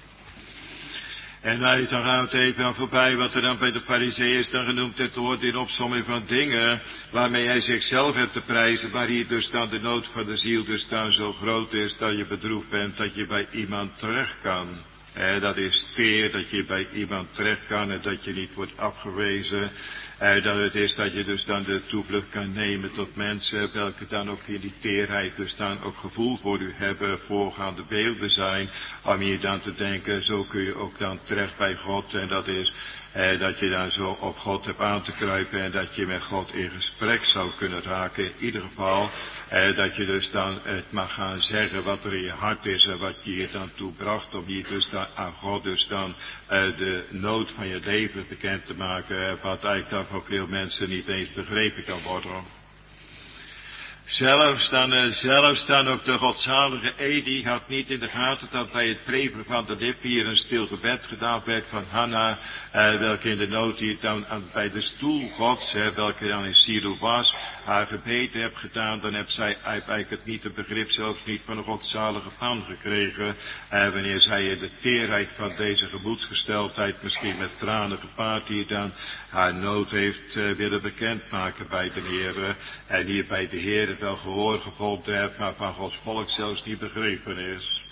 En dan gaan we het even aan voorbij wat er dan bij de Farizeeërs dan genoemd heeft wordt in opsomming van dingen waarmee hij zichzelf heeft te prijzen, waar hier dus dan de nood van de ziel dus dan zo groot is dat je bedroefd bent dat je bij iemand terecht kan. Dat is teer, dat je bij iemand terecht kan en dat je niet wordt afgewezen. Dat het is dat je dus dan de toevlucht kan nemen tot mensen, welke dan ook in die teerheid dus dan ook gevoel voor u hebben, voorgaande beelden zijn, om hier dan te denken, zo kun je ook dan terecht bij God. En dat is dat je dan zo op God hebt aan te kruipen en dat je met God in gesprek zou kunnen raken. In ieder geval dat je dus dan het mag gaan zeggen wat er in je hart is en wat je hier dan toe bracht om hier dus dan aan God dus dan de nood van je leven bekend te maken, wat eigenlijk dan voor veel mensen niet eens begrepen kan worden. Zelfs dan ook de godzalige Edi had niet in de gaten dat bij het preveren van de lip hier een stil gebed gedaan werd van Hanna, welke in de nood hier dan bij de stoel Gods, welke dan in Silo was, haar gebeden heeft gedaan, dan heeft zij eigenlijk het niet het begrip zelfs niet van een godzalige man gekregen, wanneer zij in de teerheid van deze gemoedsgesteldheid, misschien met tranen gepaard hier dan, haar nood heeft willen bekendmaken bij de Heer, en hier bij de Heer wel gehoor gevonden hebt, maar van Gods volk zelfs niet begrepen is.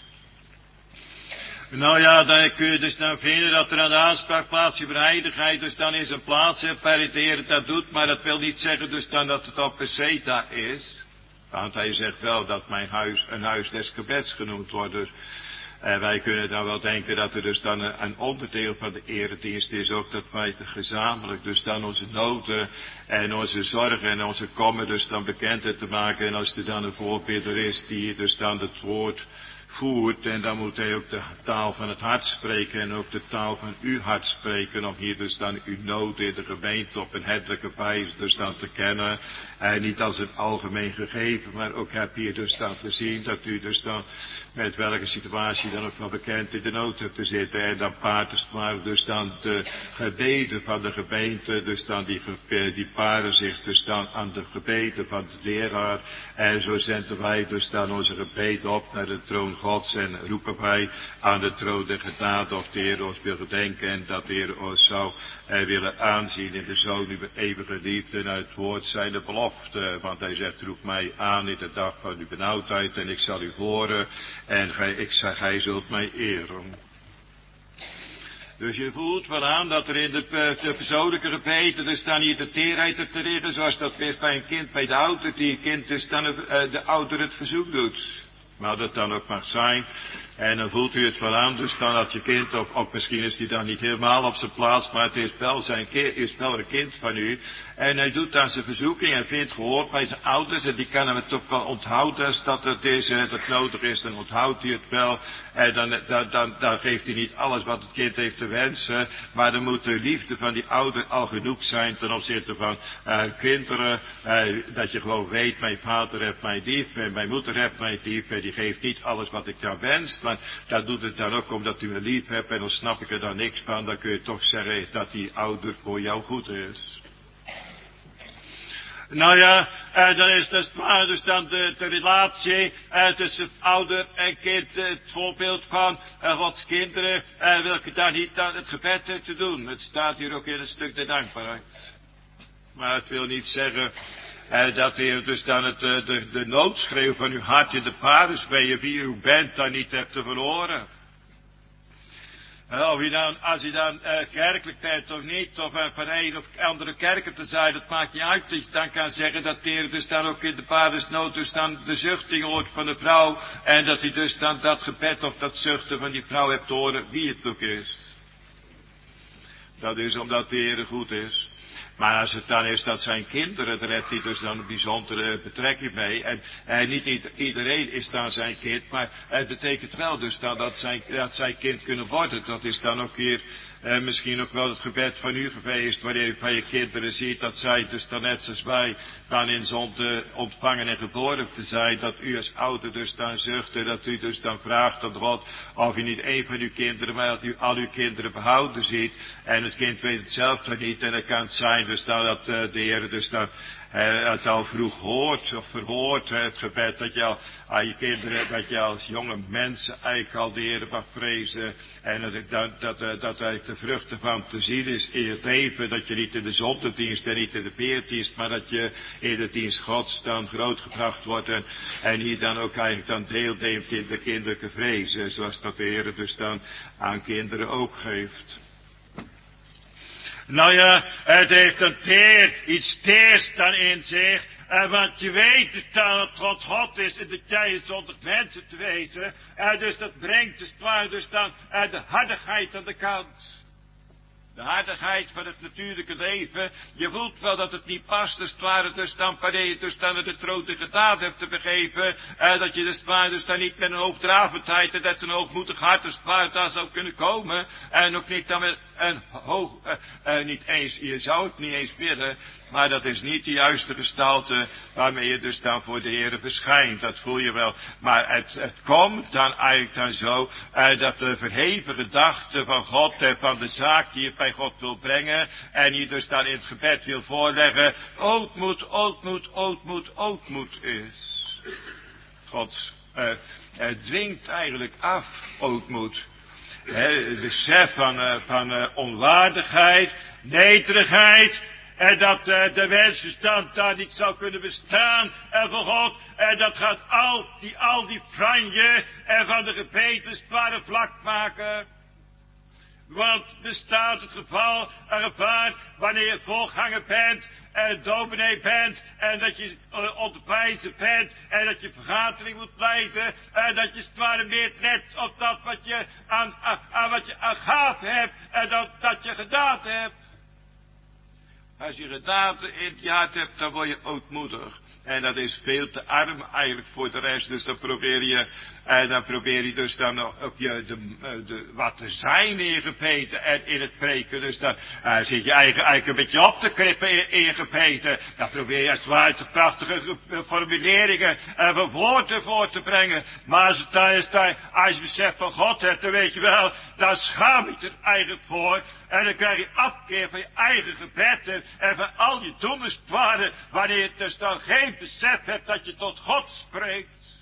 Nou ja, dan kun je dus dan vinden dat er aan de aanspraakplaats je heiligheid dus dan is een plaats hebt waar de Heer dat doet, maar dat wil niet zeggen dus dan dat het op peseta is. Want hij zegt wel dat mijn huis een huis des gebeds genoemd wordt, dus wij kunnen dan wel denken dat er dus dan een onderdeel van de eredienst is ook dat wij gezamenlijk dus dan onze noden en onze zorgen en onze kommer dus dan bekend te maken. En als er dan een voorbidder is die dus dan het woord voert en dan moet hij ook de taal van het hart spreken en ook de taal van uw hart spreken om hier dus dan uw nood in de gemeente op een heddelijke wijze dus dan te kennen. En niet als een algemeen gegeven, maar ook heb hier dus dan te zien dat u dus dan met welke situatie dan ook wel bekend in de nood hebt te zitten. En dan paart maar dus dan de gebeden van de gemeente, dus dan die paren zich dus dan aan de gebeden van de leraar. En zo zenden wij dus dan onze gebeden op naar de troon Gods en roepen wij aan de troon der genade of de Heer ons wil gedenken en dat de Heer ons zou willen aanzien in de Zoon uw eeuwige liefde naar het woord zijn de belofte. Want hij zegt, roep mij aan in de dag van uw benauwdheid en ik zal u horen en gij zult mij eren. Dus je voelt wel aan dat er in de persoonlijke gebeden, er staan hier de teerheid te liggen, zoals dat is bij een kind, bij de ouder, die kind dus dan de ouder het verzoek doet. Maar dat dan ook mag zijn. En dan voelt u het wel aan, dus dan dat je kind, of misschien is hij dan niet helemaal op zijn plaats, maar het is wel is wel een kind van u. En hij doet dan zijn verzoeking en vindt gehoord bij zijn ouders. En die kan hem het ook wel onthouden als dat het is, dat nodig is, dan onthoudt hij het wel. En dan geeft hij niet alles wat het kind heeft te wensen. Maar dan moet de liefde van die ouder al genoeg zijn ten opzichte van kinderen. Dat je gewoon weet, mijn vader heeft mij lief en mijn moeder heeft mij lief. En die geeft niet alles wat ik dan wens. Maar dat doet het dan ook omdat u me lief hebt en dan snap ik er dan niks van. Dan kun je toch zeggen dat die ouder voor jou goed is. Nou ja, dan is dus dan de relatie tussen ouder en kind het voorbeeld van Gods kinderen, welke daar niet aan het gebed te doen. Het staat hier ook in een stuk de dankbaarheid. Maar het wil niet zeggen dat u dus dan de noodschreeuw van uw hart in de paardensweeën wie u bent dan niet hebt te verhoren. Als je dan kerkelijk bent of niet, of van een of andere kerken te zijn, dat maakt niet uit. Dat je dan kan zeggen dat de Heer dus dan ook in de paardensnood dus dan de zuchting hoort van de vrouw. En dat hij dus dan dat gebed of dat zuchten van die vrouw hebt horen, wie het ook is. Dat is omdat de Heer goed is. Maar als het dan is dat zijn kinderen, daar heeft hij dus dan een bijzondere betrekking mee. En niet iedereen is dan zijn kind, maar het betekent wel dus dan dat zijn kind kunnen worden. Dat is dan ook hier misschien ook wel het gebed van u geweest, wanneer u van je kinderen ziet dat zij dus dan net zoals wij dan in zonde ontvangen en geboren te zijn, dat u als ouder dus dan zucht en dat u dus dan vraagt aan God of u niet een van uw kinderen, maar dat u al uw kinderen behouden ziet. En het kind weet het zelf dan niet en dan kan het zijn dus dan dat de Heer dus dan het al vroeg hoort of verhoort, het gebed dat je al aan je kinderen, dat je als jonge mensen eigenlijk al de Heer mag vrezen en dat de vruchten van te zien is in je leven, dat je niet in de zondedienst en niet in de beerdienst, maar dat je in de dienst Gods dan grootgebracht wordt en hier dan ook eigenlijk dan deelneemt in de kinderlijke vrezen, zoals dat de Heer dus dan aan kinderen ook geeft. Nou ja, het heeft iets teers dan in zich. Want je weet dus dan dat God God is en dat jij is zonder mensen te wezen. Dus dat brengt dus waar dus dan de hardigheid aan de kant. De hardigheid van het natuurlijke leven. Je voelt wel dat het niet past, dus het ware dus dan wanneer je dus dan de grote gedaad hebt te begeven. Dat je dus het ware dus dan niet met een hoogdravendheid en dat een hoogmoedig hart dus het ware daar zou kunnen komen. En ook niet dan met een niet eens, je zou het niet eens willen. Maar dat is niet de juiste gestalte waarmee je dus dan voor de Heer verschijnt. Dat voel je wel. Maar het komt dan eigenlijk dan zo dat de verheven gedachte van God van de zaak die je bij God wil brengen en je dus dan in het gebed wil voorleggen, ootmoed is. God dwingt eigenlijk af ootmoed. Het besef van onwaardigheid, nederigheid. En dat de mensverstand daar niet zou kunnen bestaan. En van God. En dat gaat al die franje en van de gebeten zware vlak maken. Want bestaat het gevaar wanneer je voorganger bent en dominee bent en dat je onderwijzer bent en dat je vergadering moet leiden en dat je zware meer let op dat wat je aan gaaf hebt en dat je gedaan hebt. Als je gedaten in het hart hebt, dan word je ootmoedig. En dat is veel te arm eigenlijk voor de rest. Dus dan probeer je dus dan ook wat te zijn in je gebeten en in het preken. Dus dan zit je eigenlijk een beetje op te krippen in je gebeten. Dan probeer je als het ware prachtige formuleringen en woorden voor te brengen. Maar als het dan is, als je besef van God hebt, dan weet je wel, dan schaam je er eigenlijk voor. En dan krijg je afkeer van je eigen gebed en van al je doemenskwaren, wanneer je dus dan geen besef hebt dat je tot God spreekt.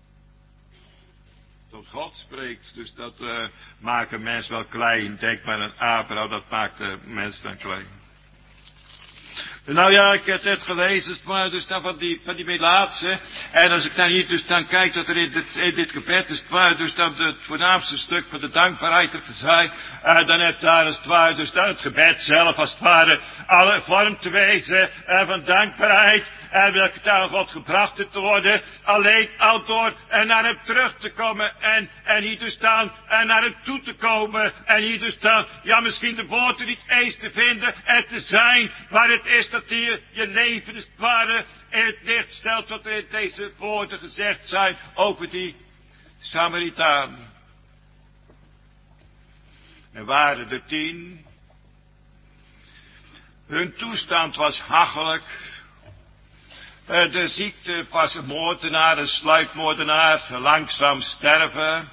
Tot God spreekt, dus dat maakt een mens wel klein. Denk maar aan Abraham, dat maakt de mens dan klein. Nou ja, ik heb het gelezen, maar dus dan van die Melaatse. En als ik dan hier dus dan kijk dat er in dit gebed is, dus dan het voornaamste stuk van de dankbaarheid te zijn. Dan heb daar als het ware dus dan het gebed zelf als het ware alle vorm te wezen van dankbaarheid. En welke aan God gebracht te worden. Alleen al door naar hem terug te komen. En hier dus dan naar hem toe te komen. En hier dus dan, ja misschien de woorden niet eens te vinden en te zijn. Maar het is dat hier je leven is ware in het licht stelt wat er in deze woorden gezegd zijn over die Samaritaan. Er waren er 10. Hun toestand was hachelijk. De ziekte was een moordenaar, een sluipmoordenaar, langzaam sterven.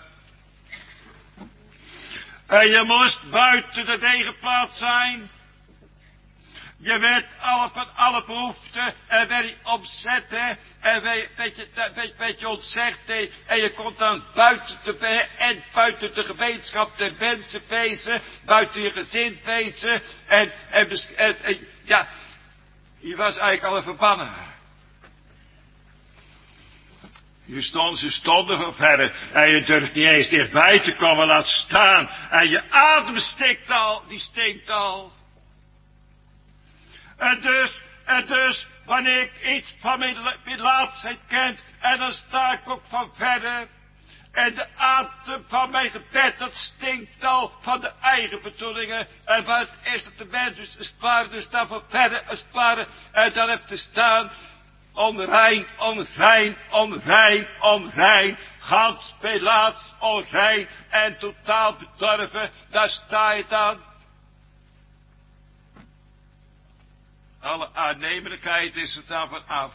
En je moest buiten de tegenplaats zijn. Je werd van alle behoeften en werd je opzet en werd je ontzegd en je kon dan buiten de gemeenschap de mensen wezen, buiten je gezin wezen en ja, je was eigenlijk al een verbannen. Ze stonden van verre. En je durft niet eens dichtbij te komen, laat staan. En je adem stinkt al. En dus, wanneer ik iets van mijn laatsheid kent, en dan sta ik ook van verre. En de adem van mijn gebed, dat stinkt al van de eigen bedoelingen. En van het eerste de mens, dus als het ware, dus daar van verre, als het ware. En dan heb te staan, onrein, gans Pilaats, onrein en totaal bedorven. Daar sta je dan. Alle aannemelijkheid is er daarvan af.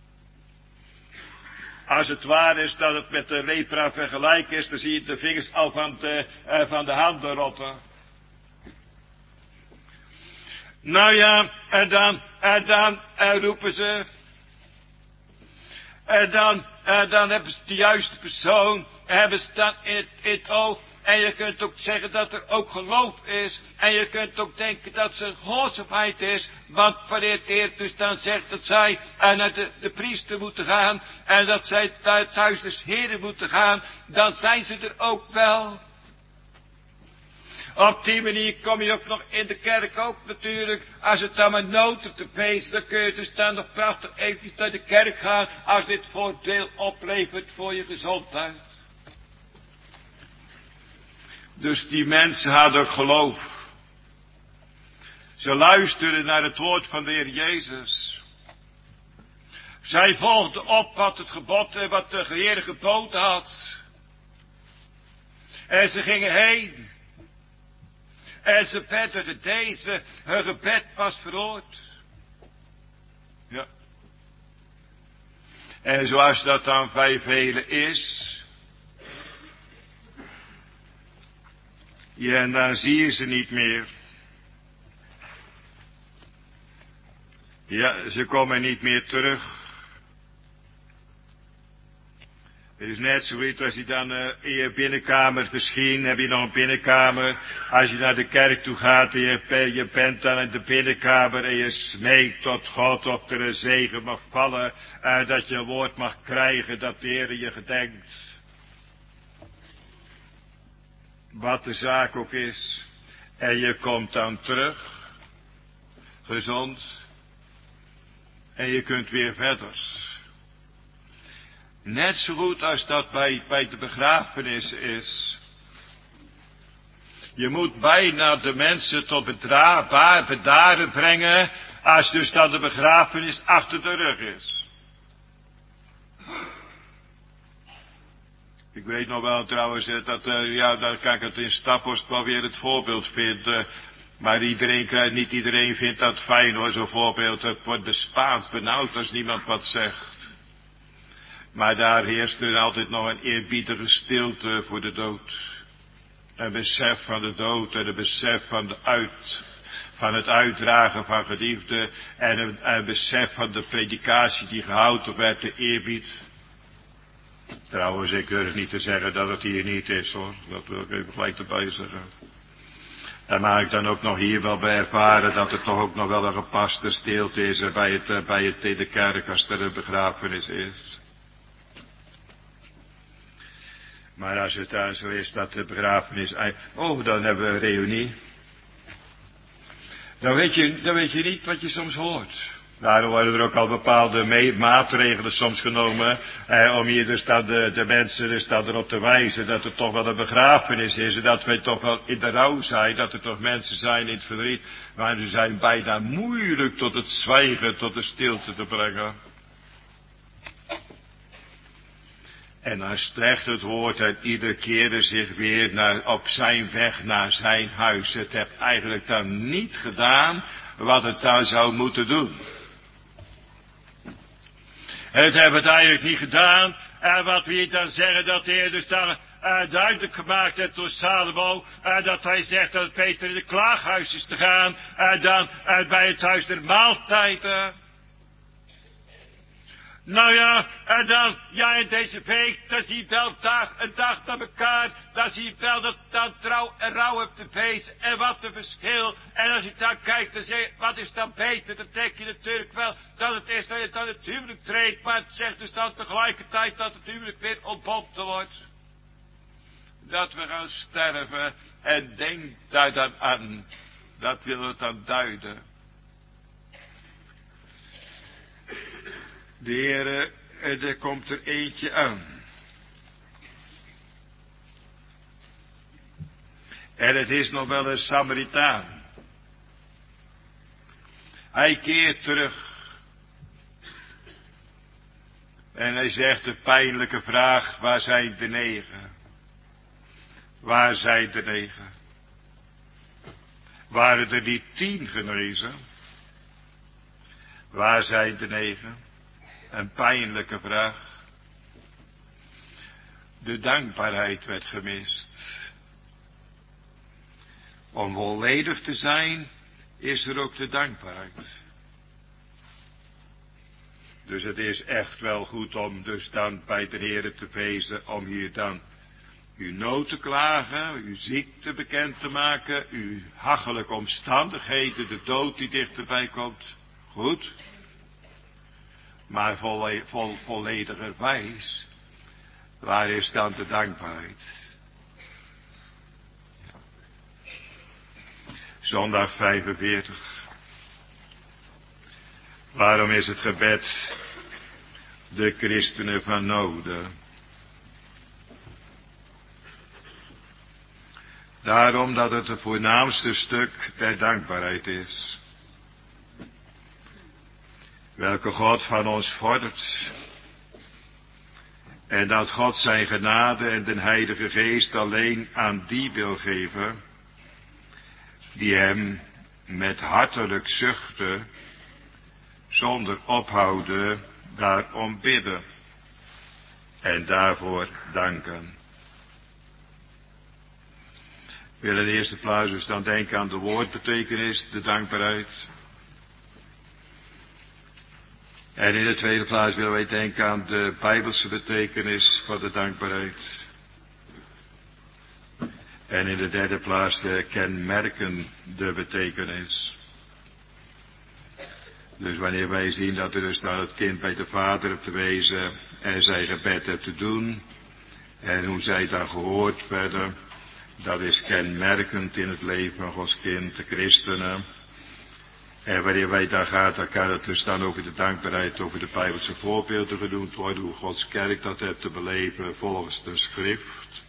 Als het waar is dat het met de lepra vergelijk is, dan zie je de vingers al van de handen rotten. Nou ja, en dan roepen ze. En dan hebben ze de juiste persoon, hebben ze dan in het oog. En je kunt ook zeggen dat er ook geloof is. En je kunt ook denken dat ze gehoorzaamheid is. Want wanneer de Heer dus dan zegt dat zij naar de priester moeten gaan. En dat zij thuis des Heren moeten gaan. Dan zijn ze er ook wel. Op die manier kom je ook nog in de kerk ook natuurlijk. Als het dan maar nood te feest, dan kun je dus dan nog prachtig even naar de kerk gaan. Als dit voordeel oplevert voor je gezondheid. Dus die mensen hadden geloof. Ze luisterden naar het woord van de Heer Jezus. Zij volgden op wat het gebod, wat de Heer geboden had. En ze gingen heen. En ze bedden deze, hun gebed was verhoord. Ja. En zoals dat dan bij velen is. Ja, en dan zie je ze niet meer. Ja, ze komen niet meer terug. Het is net zoiets als je dan in je binnenkamer, misschien heb je nog een binnenkamer. Als je naar de kerk toe gaat en je bent dan in de binnenkamer en je smeekt tot God of er een zegen mag vallen. Dat je een woord mag krijgen dat de Heer je gedenkt. Wat de zaak ook is. En je komt dan terug. Gezond. En je kunt weer verder. Net zo goed als dat bij de begrafenis is. Je moet bijna de mensen tot bedaren brengen. Als dus dan de begrafenis achter de rug is. Ik weet nog wel trouwens dat, daar kan ik het in Staphorst wel weer het voorbeeld vinden. Maar niet iedereen vindt dat fijn hoor, zo'n voorbeeld. Het wordt bespaard benauwd als niemand wat zegt. Maar daar heerst er altijd nog een eerbiedige stilte voor de dood. Een besef van de dood en een besef van het uitdragen van geliefden. En een besef van de predikatie die gehouden werd, de eerbied. Trouwens, ik durf niet te zeggen dat het hier niet is hoor. Dat wil ik even gelijk erbij zeggen. Daar mag ik dan ook nog hier wel bij ervaren dat er toch ook nog wel een gepaste stilte is bij het in de kerk als er een begrafenis is. Maar als het daar zo is dat de begrafenis... dan hebben we een reunie. Dan weet je niet wat je soms hoort. Daarom worden er ook al bepaalde maatregelen soms genomen. Om hier dus dan de mensen dus dan erop te wijzen dat er toch wel een begrafenis is. En dat wij toch wel in de rouw zijn. Dat er toch mensen zijn in het verdriet. Maar ze zijn bijna moeilijk tot het zwijgen, tot de stilte te brengen. En dan strekt het woord en ieder keerde zich weer op zijn weg naar zijn huis. Het heeft eigenlijk dan niet gedaan wat het dan zou moeten doen. Het heeft het eigenlijk niet gedaan. En wat we hier dan zeggen, dat de Heer dus dan duidelijk gemaakt heeft door Salomo. Dat hij zegt dat Peter in de klaaghuis is te gaan. Dan bij het huis der maaltijden. Nou ja, en dan, ja, in deze week, dan zie je wel een dag naar elkaar, dan zie je wel dat dan trouw en rouw op de feest, en wat een verschil. En als je dan kijkt, dan zeg je, wat is dan beter, dan denk je natuurlijk wel, dat het is dat je dan het huwelijk treedt, maar het zegt dus dan tegelijkertijd dat het huwelijk weer ontbonden wordt. Dat we gaan sterven, en denk daar dan aan, dat wil het dan duiden. De Heere, er komt er eentje aan. En het is nog wel een Samaritaan. Hij keert terug. En hij zegt de pijnlijke vraag, waar zijn de 9? Waar zijn de 9? Waren er niet 10 genezen? Waar zijn de 9? Een pijnlijke vraag. De dankbaarheid werd gemist. Om volledig te zijn, is er ook de dankbaarheid. Dus het is echt wel goed om dus dan bij de Heere te wezen, om hier dan uw nood te klagen, uw ziekte bekend te maken, uw hachelijke omstandigheden, de dood die dichterbij komt. Goed. Maar volledigerwijs, waar is dan de dankbaarheid? Zondag 45. Waarom is het gebed de christenen van noden? Daarom dat het het voornaamste stuk der dankbaarheid is. Welke God van ons vordert. En dat God zijn genade en den Heilige Geest alleen aan die wil geven, die hem met hartelijk zuchten, zonder ophouden, daarom bidden en daarvoor danken. We willen in de eerste plaats dus dan denken aan de woordbetekenis, de dankbaarheid. En in de tweede plaats willen wij denken aan de Bijbelse betekenis van de dankbaarheid. En in de derde plaats de kenmerkende betekenis. Dus wanneer wij zien dat er dus dan het kind bij de vader hebt te wezen en zijn gebed hebt te doen. En hoe zij dan gehoord werden, dat is kenmerkend in het leven van Gods kind, de christenen. En wanneer wij daar gaan, dan kan het dus dan over de dankbaarheid, over de Bijbelse voorbeelden genoemd worden, hoe Gods kerk dat heeft te beleven volgens de schrift.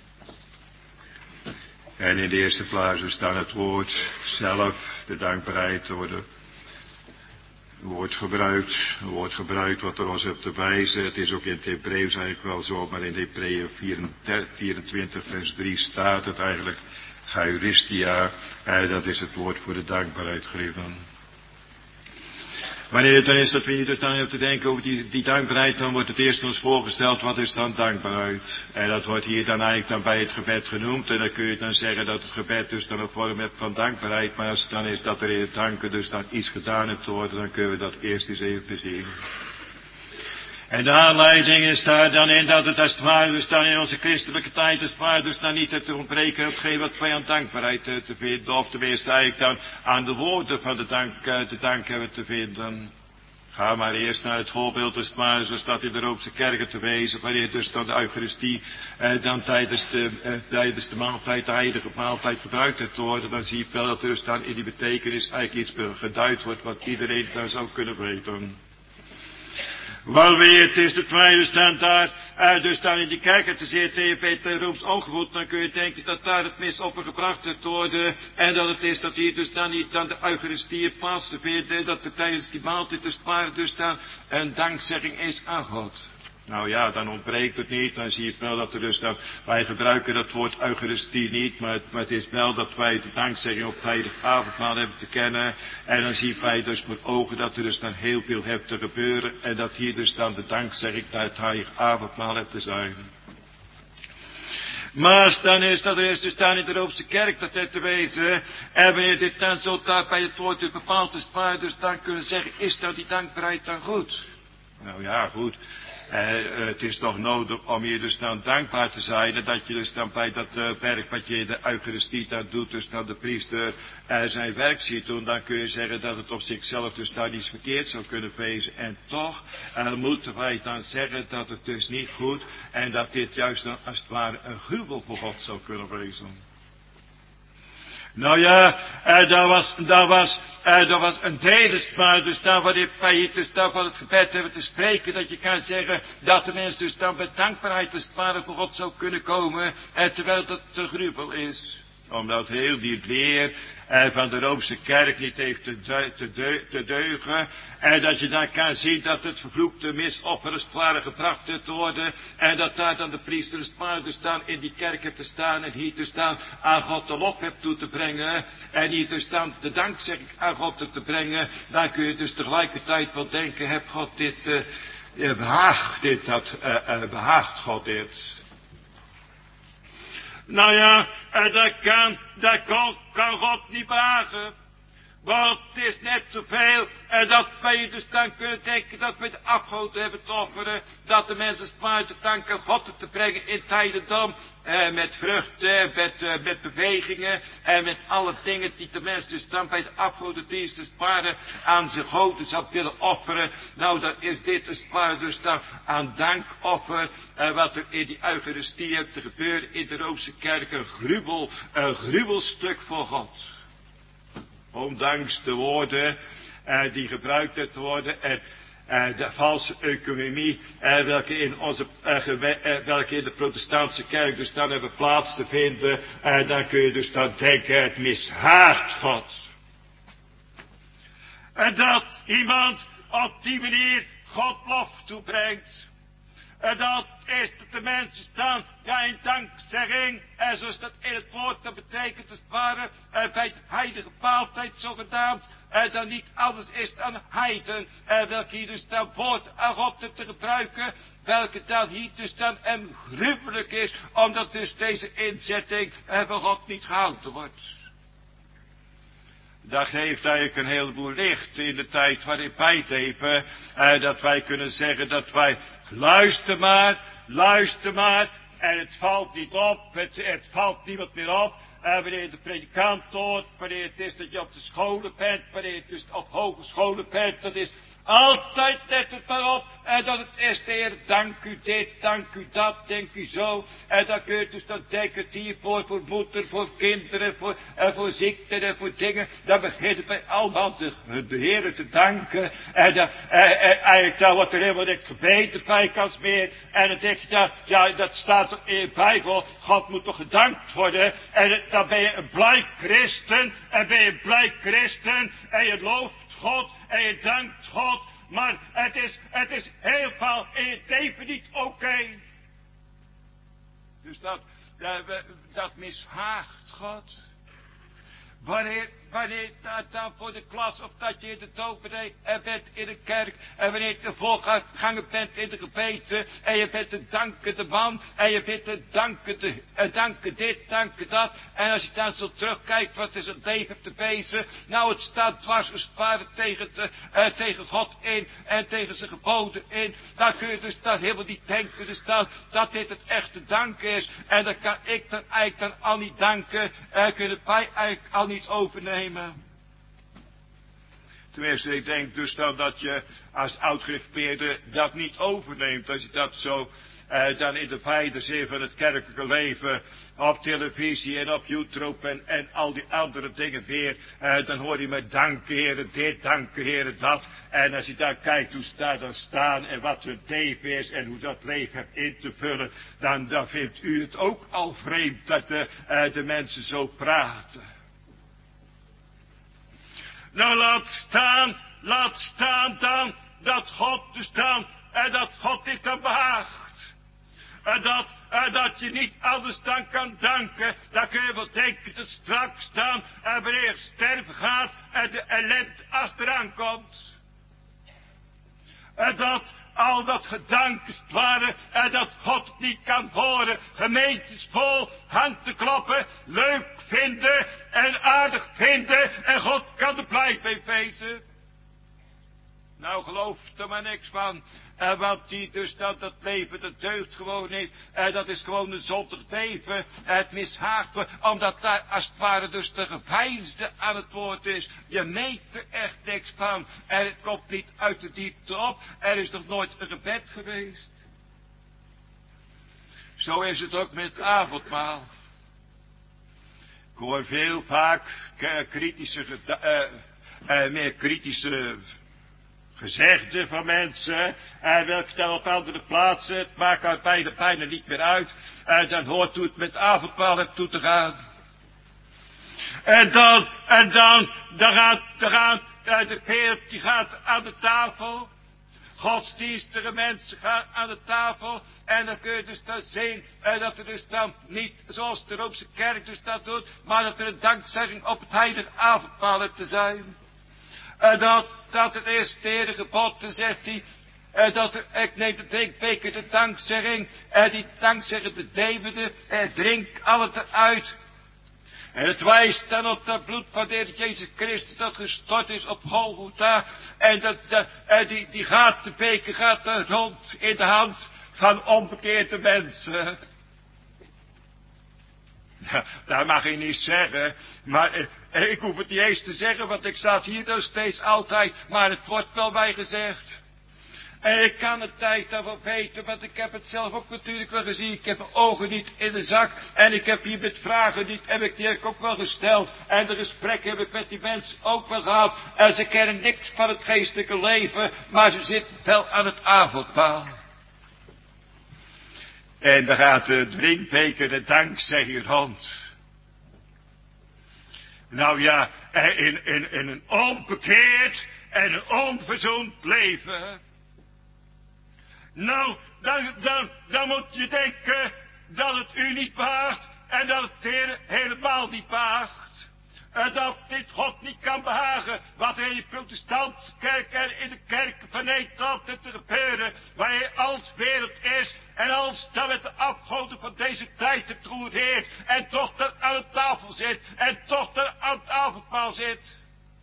En in de eerste plaats dus dan het woord zelf, de dankbaarheid worden. Woord gebruikt wat er ons heeft te wijzen. Het is ook in het Hebreeuws eigenlijk wel zo, maar in Hebreeën 24 vers 3 staat het eigenlijk, Eucharistia, dat is het woord voor de dankbaarheid gegeven. Wanneer het dan is dat we hier dus dan hebben te denken over die dankbaarheid, dan wordt het eerst ons voorgesteld, wat is dan dankbaarheid? En dat wordt hier dan eigenlijk dan bij het gebed genoemd. En dan kun je dan zeggen dat het gebed dus dan een vorm heeft van dankbaarheid. Maar als het dan is dat er in het danken dus dan iets gedaan heeft te worden, dan kunnen we dat eerst eens even zien. En de aanleiding is daar dan in dat het als het ware dus dan in onze christelijke tijd als het ware dus dan niet te ontbreken hetgeen wat wij aan dankbaarheid te vinden. Of tenminste eigenlijk dan aan de woorden van de dank hebben te vinden. Ga maar eerst naar het voorbeeld als het ware zoals dat in de Roomse kerken te wezen. Wanneer dus dan de Eucharistie dan tijdens de maaltijd, de heilige maaltijd gebruikt heeft te worden. Dan zie je wel dat er dus dan in die betekenis eigenlijk iets geduid wordt wat iedereen dan zou kunnen weten. Wel weer, het is dat wij dus dan daar, dus dan in die kerken te zitten, je bent Rooms ongevoed, dan kun je denken dat daar het misoffer gebracht wordt worden, en dat het is dat hier dus dan niet dan de Eucharistie plaatsvindt, en dat er tijdens die maaltijd dus dan een dankzegging is aan God. Nou ja, dan ontbreekt het niet, dan zie je wel dat er dus dan, wij gebruiken dat woord Eucharistie niet, maar het is wel dat wij de dankzegging op het heilige avondmaal hebben te kennen. En dan zien wij dus voor ogen dat er dus dan heel veel heeft te gebeuren en dat hier dus dan de dankzegging naar het heilige avondmaal heeft te zijn. Maar dan is dat er is dus dan in de Roomse kerk dat het te wezen. En wanneer dit dan zo daar bij het woord dus bepaald is, maar dus dan kunnen zeggen, is dat die dankbaarheid dan goed? Nou ja, goed. Het is toch nodig om je dus dan dankbaar te zijn. En dat je dus dan bij dat werk wat je in de Eucharistie dan doet, dus dan de priester zijn werk ziet doen. Dan kun je zeggen dat het op zichzelf dus daar niets verkeerd zou kunnen wezen. En toch moeten wij dan zeggen dat het dus niet goed. En dat dit juist dan als het ware een gruwel voor God zou kunnen wezen. Nou ja, dat was een delenspaar, dus daar wat ik bij je, dus daar van het gebed hebben te spreken, dat je kan zeggen dat de mens dus dan met dankbaarheid als het ware voor God zou kunnen komen, terwijl dat te gruwel is. Omdat heel die leer van de Roomse kerk niet heeft te deugen. En dat je dan kan zien dat het vervloekte misoffer als het ware gebracht te worden. En dat daar dan de priester als het ware dus dan in die kerk hebt te staan. En hier dus dan aan God de lof hebt toe te brengen. En hier dus dan de dankzegging aan God te brengen. Dan kun je dus tegelijkertijd wel denken, heb God dit behaagt God dit. Nou ja, dat kan God niet behagen. Want het is net zoveel dat wij dus dan kunnen denken dat we de afgoden hebben te offeren. Dat de mensen spuiten dank aan God te brengen in tijdendom. Met vruchten, met bewegingen en met alle dingen die de mens dus dan bij de afgodendiensten sparen aan zijn goden zou willen offeren. Nou, dan is dit een spaar dus dan aan dankoffer. Wat er in die Eucharistie heeft te gebeuren in de Roomse kerk. Een gruwelstuk voor God. Ondanks de woorden die gebruikt worden en de valse economie welke in de protestantse kerk dus dan hebben plaats te vinden, dan kun je dus dan denken, het mishaagt God. En dat iemand op die manier God lof toebrengt. En dat is dat de mensen staan, ja, in dankzegging, en zoals dat in het woord, dat betekent als het ware, bij de heilige paaltijd zogenaamd, dan niet anders is dan heiden, welke hier dus dan woord aan God te gebruiken, welke dan hier dus dan gruwelijk is, omdat dus deze inzetting van God niet gehouden wordt. Dat geeft eigenlijk een heleboel licht in de tijd waarin wij leven, dat wij kunnen zeggen dat wij, luister maar, en het valt niet op, het valt niemand meer op, wanneer de predikant hoort, wanneer het is dat je op de scholen bent, wanneer het dus op hogescholen bent, dat is altijd let het maar op, en dat het is de Heer, dank u dit, dank u dat, denk u zo, en dan kun je dus dan denken hiervoor, voor moeder, voor kinderen, voor ziekten en voor dingen, dan beginnen wij allemaal de Heer te danken, en eigenlijk dan wordt er helemaal niet gebeden bijkans meer, en dan denk je, ja, dat staat toch in de Bijbel, God moet toch gedankt worden, en dan ben je een blij christen, en je looft God en je dankt God, maar het is heel veel in je leven niet oké. Dus dat mishaagt God. Wanneer dat dan voor de klas of dat je in de doopsteen bent in de kerk en wanneer je voorganger bent in de gemeente en je bent een dankende man en je bent een danken dit, danken dat en als je dan zo terugkijkt wat is het leven te bezig, nou het staat dwars gesparen tegen God in en tegen zijn geboden in, dan kun je dus dan helemaal niet denken dus dat dit het echte danken is en dan kan ik dan eigenlijk dan al niet danken, kunnen wij eigenlijk al niet overnemen. Tenminste, ik denk dus dan dat je als oud-gereformeerde dat niet overneemt. Als je dat zo dan in de wijde zin van het kerkelijke leven op televisie en op YouTube en al die andere dingen weer, dan hoor je met danken Heere dit, danken Heere dat. En als je dan kijkt hoe ze daar dan staan en wat hun leven is en hoe dat leven hebt in te vullen, dan vindt u het ook al vreemd dat de mensen zo praten. Nou, laat staan dan, dat God dus dan, dat God dit dan behaagt. Dat je niet anders dan kan danken, dan kun je wel denken dat straks dan, wanneer je sterven gaat, en de ellende achteraan komt. Dat al dat gedank is het ware, en dat God niet kan horen, gemeentes vol hand te klappen, leuk vinden en aardig vinden, en God kan er blij mee wezen. Nou gelooft er maar niks van. Want die dus dat leven, dat deugt gewoon niet. Dat is gewoon een zondig leven. Het mishaagt me, omdat daar als het ware dus de geveinsde aan het woord is. Je meet er echt niks van. En het komt niet uit de diepte op. Er is nog nooit een gebed geweest. Zo is het ook met het avondmaal. Ik hoor veel vaak meer kritische gezegden van mensen. En welke stel op andere plaatsen. Het maakt er bijna niet meer uit. En dan hoort hoe het met het avondmaal naartoe te gaan. En dan gaat de peer die gaat aan de tafel. Godsdienstige mensen gaan aan de tafel. En dan kun je dus dan zien. Dat er dus dan niet zoals de Roomse kerk dus dat doet. Maar dat er een dankzegging op het heilige avondmaal heeft te zijn. Dat het eerste gebod, dan zegt hij. Ik neem de drinkbeker de dankzegging. Die dankzegging de devende. Drink al het eruit. En het wijst dan op dat bloed van de Heer Jezus Christus dat gestort is op Golgotha. En die beker gaat dan rond in de hand van onbekeerde mensen. Ja, dat mag je niet zeggen, maar ik hoef het niet eens te zeggen, want ik sta hier dus steeds altijd, maar het wordt wel bij gezegd. En ik kan de tijd daarvan weten, want ik heb het zelf ook natuurlijk wel gezien. Ik heb mijn ogen niet in de zak. En ik heb hier met vragen die heb ik ook wel gesteld. En de gesprekken heb ik met die mensen ook wel gehad. En ze kennen niks van het geestelijke leven, maar ze zitten wel aan het avondmaal. En dan gaat de drinkbeker de dankzegging rond. Nou ja, in een onbekeerd en een onverzoend leven. Nou, dan moet je denken dat het u niet behaagt en dat het Heer helemaal niet behaagt. Dat dit God niet kan behagen, wat er in de protestantse kerk en in de kerken van Nederland te gebeuren, waar hij als wereld is en als dat met de afgoden van deze tijd het roer heeft en toch daar aan de tafel zit en toch daar aan het avondmaal zit.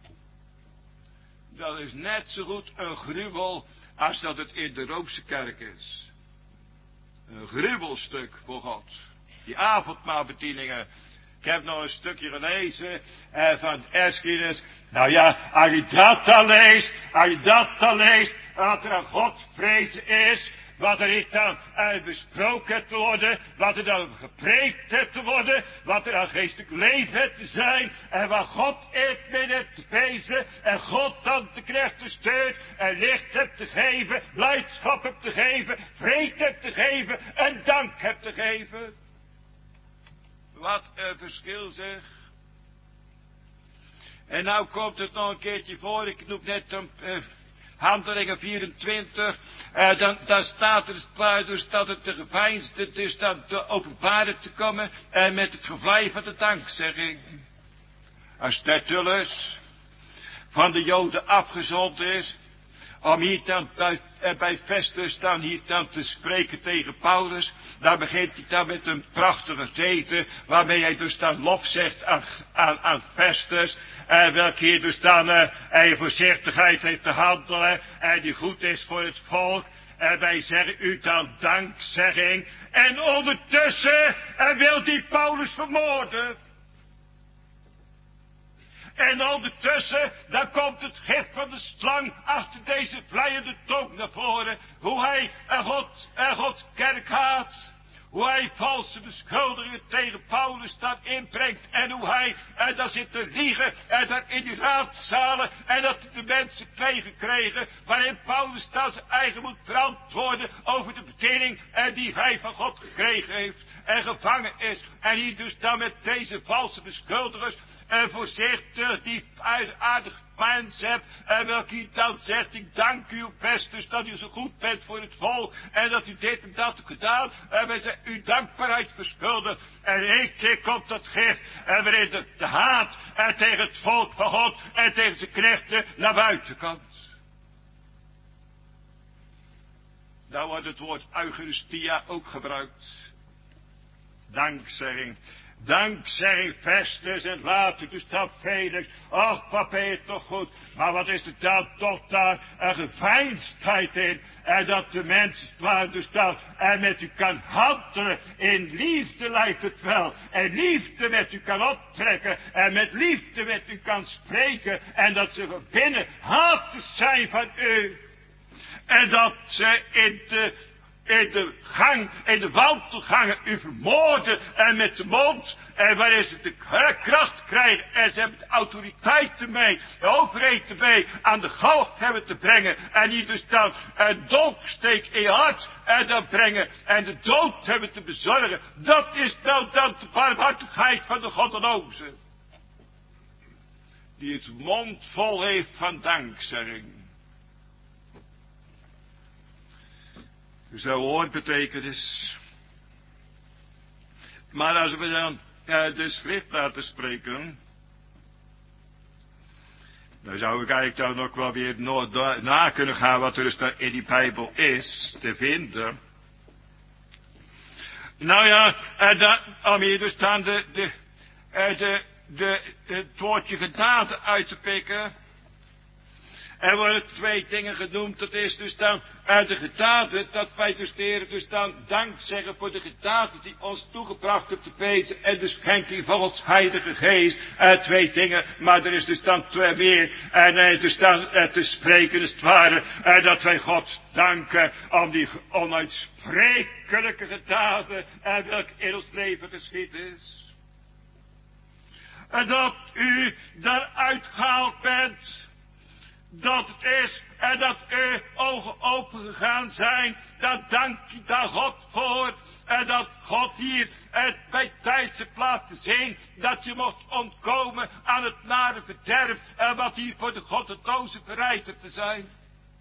Dat is net zo goed een gruwel als dat het in de Roomse kerk is. Een gruwelstuk voor God. Die avondmaalbedieningen. Ik heb nog een stukje gelezen van Eschines. Nou ja, als je dat dan leest, wat er aan God vrezen is, wat er niet dan besproken heeft te worden, wat er dan gepreekt heeft te worden, wat er aan geestelijk leven heeft te zijn, en wat God heeft met het te wezen, en God dan de knechten steunt, en licht heeft te geven, blijdschap heeft te geven, vrede heeft te geven, en dank heeft te geven. Wat een verschil zeg. En nou komt het nog een keertje voor, ik noem net Handelingen 24, dan staat er dus dat het de geveinsde dus dan te openbaren te komen met het gevlei van de dankzegging. Als Tertullus van de Joden afgezond is, om hier dan bij Festus dan hier dan te spreken tegen Paulus, dan begint hij dan met een prachtige zegen, waarmee hij dus dan lof zegt aan Festus, welke hier dus dan voorzichtigheid heeft te handelen, en die goed is voor het volk. En wij zeggen u dan dankzegging, en ondertussen wil die Paulus vermoorden. En ondertussen, dan komt het gif van de slang achter deze vleiende tong naar voren. Hoe hij Gods kerk haat. Hoe hij valse beschuldigingen tegen Paulus dan inbrengt. En hoe hij daar zit te liegen. En daar in die raadzalen. En dat de mensen kregen. Waarin Paulus dan zijn eigen moet verantwoorden over de bediening die hij van God gekregen heeft. En gevangen is. En hier dus dan met deze valse beschuldigers. En voorzichtig die aardig mens hebt. En welke u dan zegt, ik dank u Festus dat u zo goed bent voor het volk. En dat u dit en dat gedaan. En wij zijn uw dankbaarheid verschuldigd. En één keer komt dat gif. En waarin de haat tegen het volk van God en tegen zijn knechten naar buiten komt. Daar wordt het woord Eucharistia ook gebruikt. Dankzegging. Dankzegging Festus en later dus dan Felix. Och, papa is toch goed. Maar wat is er dan toch daar een geveinsdheid in. En dat de mensen waar dus dan en met u kan handelen. In liefde lijkt het wel. En liefde met u kan optrekken. En met liefde met u kan spreken. En dat ze van binnen haten zijn van u. En dat ze in de wandelgangen u vermoorden en met de mond. En waarin ze de kracht krijgen en ze hebben de autoriteit ermee, de overheid ermee, aan de galg hebben te brengen. En die dus dan een dolksteek in je hart en dan brengen en de dood hebben te bezorgen. Dat is nou dan de barmhartigheid van de goddeloze. Die het mond vol heeft van dankzegging. Zo woordbetekenis. Maar als we dan de schrift laten spreken, dan zou ik eigenlijk dan ook wel weer na kunnen gaan wat er dus daar in die Bijbel is te vinden. Nou ja, om hier dus dan het woordje genade uit te pikken. Er worden twee dingen genoemd. Dat is dus dan de genade, dat wij dus de Heer dus dan dank zeggen voor de genade die ons toegebracht hebt te wezen. En de schenking van ons heilige geest. Twee dingen, maar er is dus dan twee meer. En dus dan te spreken is het ware. Dat wij God danken om die onuitsprekelijke genade. Welke in ons leven geschied is. En dat u daaruit gehaald bent. Dat het is en dat uw ogen open gegaan zijn. Dat dank je daar God voor. En dat God hier bij tijdse plaats te zien. Dat je mocht ontkomen aan het nare verderf. En wat hier voor de goddeloze bereid te zijn.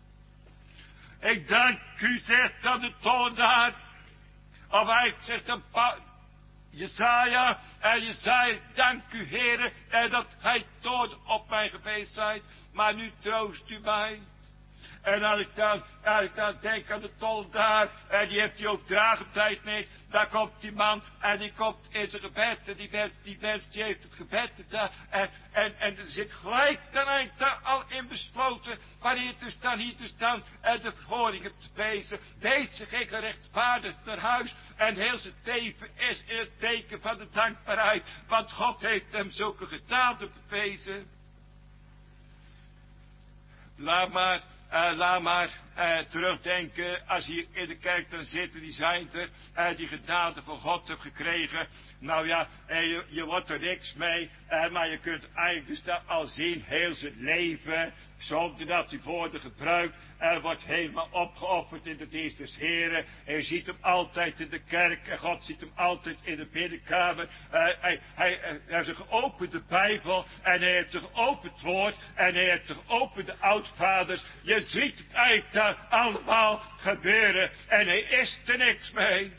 Ik dank u, zegt dan de tollenaar. Of hij zegt dan Jesaja. En Jesaja, dank u Heere. En dat gij dood op mij geweest zijt. Maar nu troost u mij. En als ik dan denk aan de tollenaar. En die heeft die ook draagtijd niet. Daar komt die man. En die komt in zijn gebed. En die mens die heeft het gebed gedaan. En er zit gelijk dan eigenlijk daar al in besloten. Wanneer dus dan hier dus dan de verhoring hebt te wezen. Deze ging gerechtvaardigd naar huis. En heel zijn leven is in het teken van de dankbaarheid. Want God heeft hem zulke gedaden bewezen. Laat maar terugdenken, als hier in de kerk dan zitten, die zijn er, die genade van God hebt gekregen. Nou ja, je wordt er niks mee, maar je kunt eigenlijk dus dat al zien, heel zijn leven, zonder dat die woorden gebruikt, wordt helemaal opgeofferd in de dienst des Heren. En je ziet hem altijd in de kerk, en God ziet hem altijd in de binnenkamer. Hij heeft een geopende Bijbel, en hij heeft een geopend woord, en hij heeft een geopende oudvaders. Je ziet het eigenlijk daar allemaal gebeuren, en hij is er niks mee.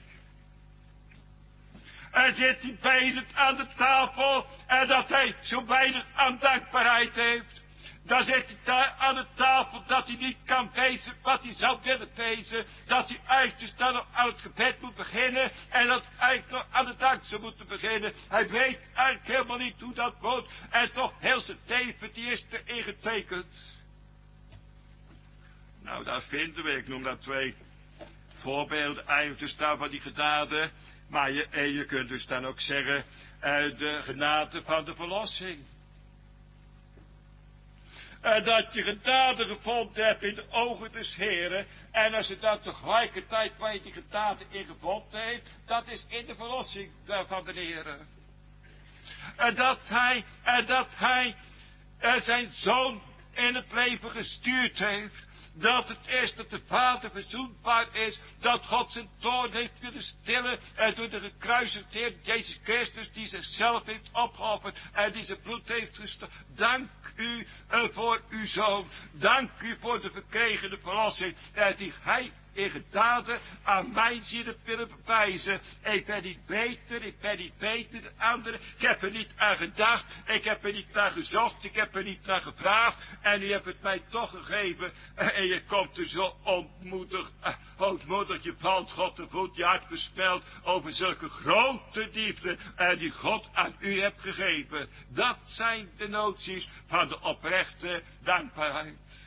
En zit hij beiden aan de tafel, en dat hij zo weinig aan dankbaarheid heeft. Dan zit hij daar aan de tafel dat hij niet kan wezen wat hij zou willen wezen. Dat hij eigenlijk dus dan nog aan het gebed moet beginnen. En dat hij eigenlijk nog aan de dank zou moeten beginnen. Hij weet eigenlijk helemaal niet hoe dat moet. En toch heel zijn leven die is erin getekend. Nou, daar vinden we, ik noem dat twee voorbeelden eigenlijk dus daar van die genade. Maar je kunt dus dan ook zeggen, de genade van de verlossing. Dat je genade gevonden hebt in de ogen des Heren. En als je dat tegelijkertijd waar je die genade in gevonden heeft, dat is in de verlossing van de Heren. Dat hij zijn zoon in het leven gestuurd heeft. Dat het is dat de Vader verzoenbaar is. Dat God zijn toorn heeft willen stillen. En door de gekruisigde Heer Jezus Christus die zichzelf heeft opgeofferd. En die zijn bloed heeft gestoten. Dank u voor uw zoon. Dank u voor de verkregen verlossing. Die hij in genade aan mijn ziel willen bewijzen. Ik ben niet beter dan anderen. Ik heb er niet aan gedacht. Ik heb er niet naar gezocht. Ik heb er niet naar gevraagd. En u hebt het mij toch gegeven. En je komt er zo ontmoedigd O moedertje plant God de voet, je hart bespeld over zulke grote diepte die God aan u hebt gegeven. Dat zijn de noties van de oprechte dankbaarheid.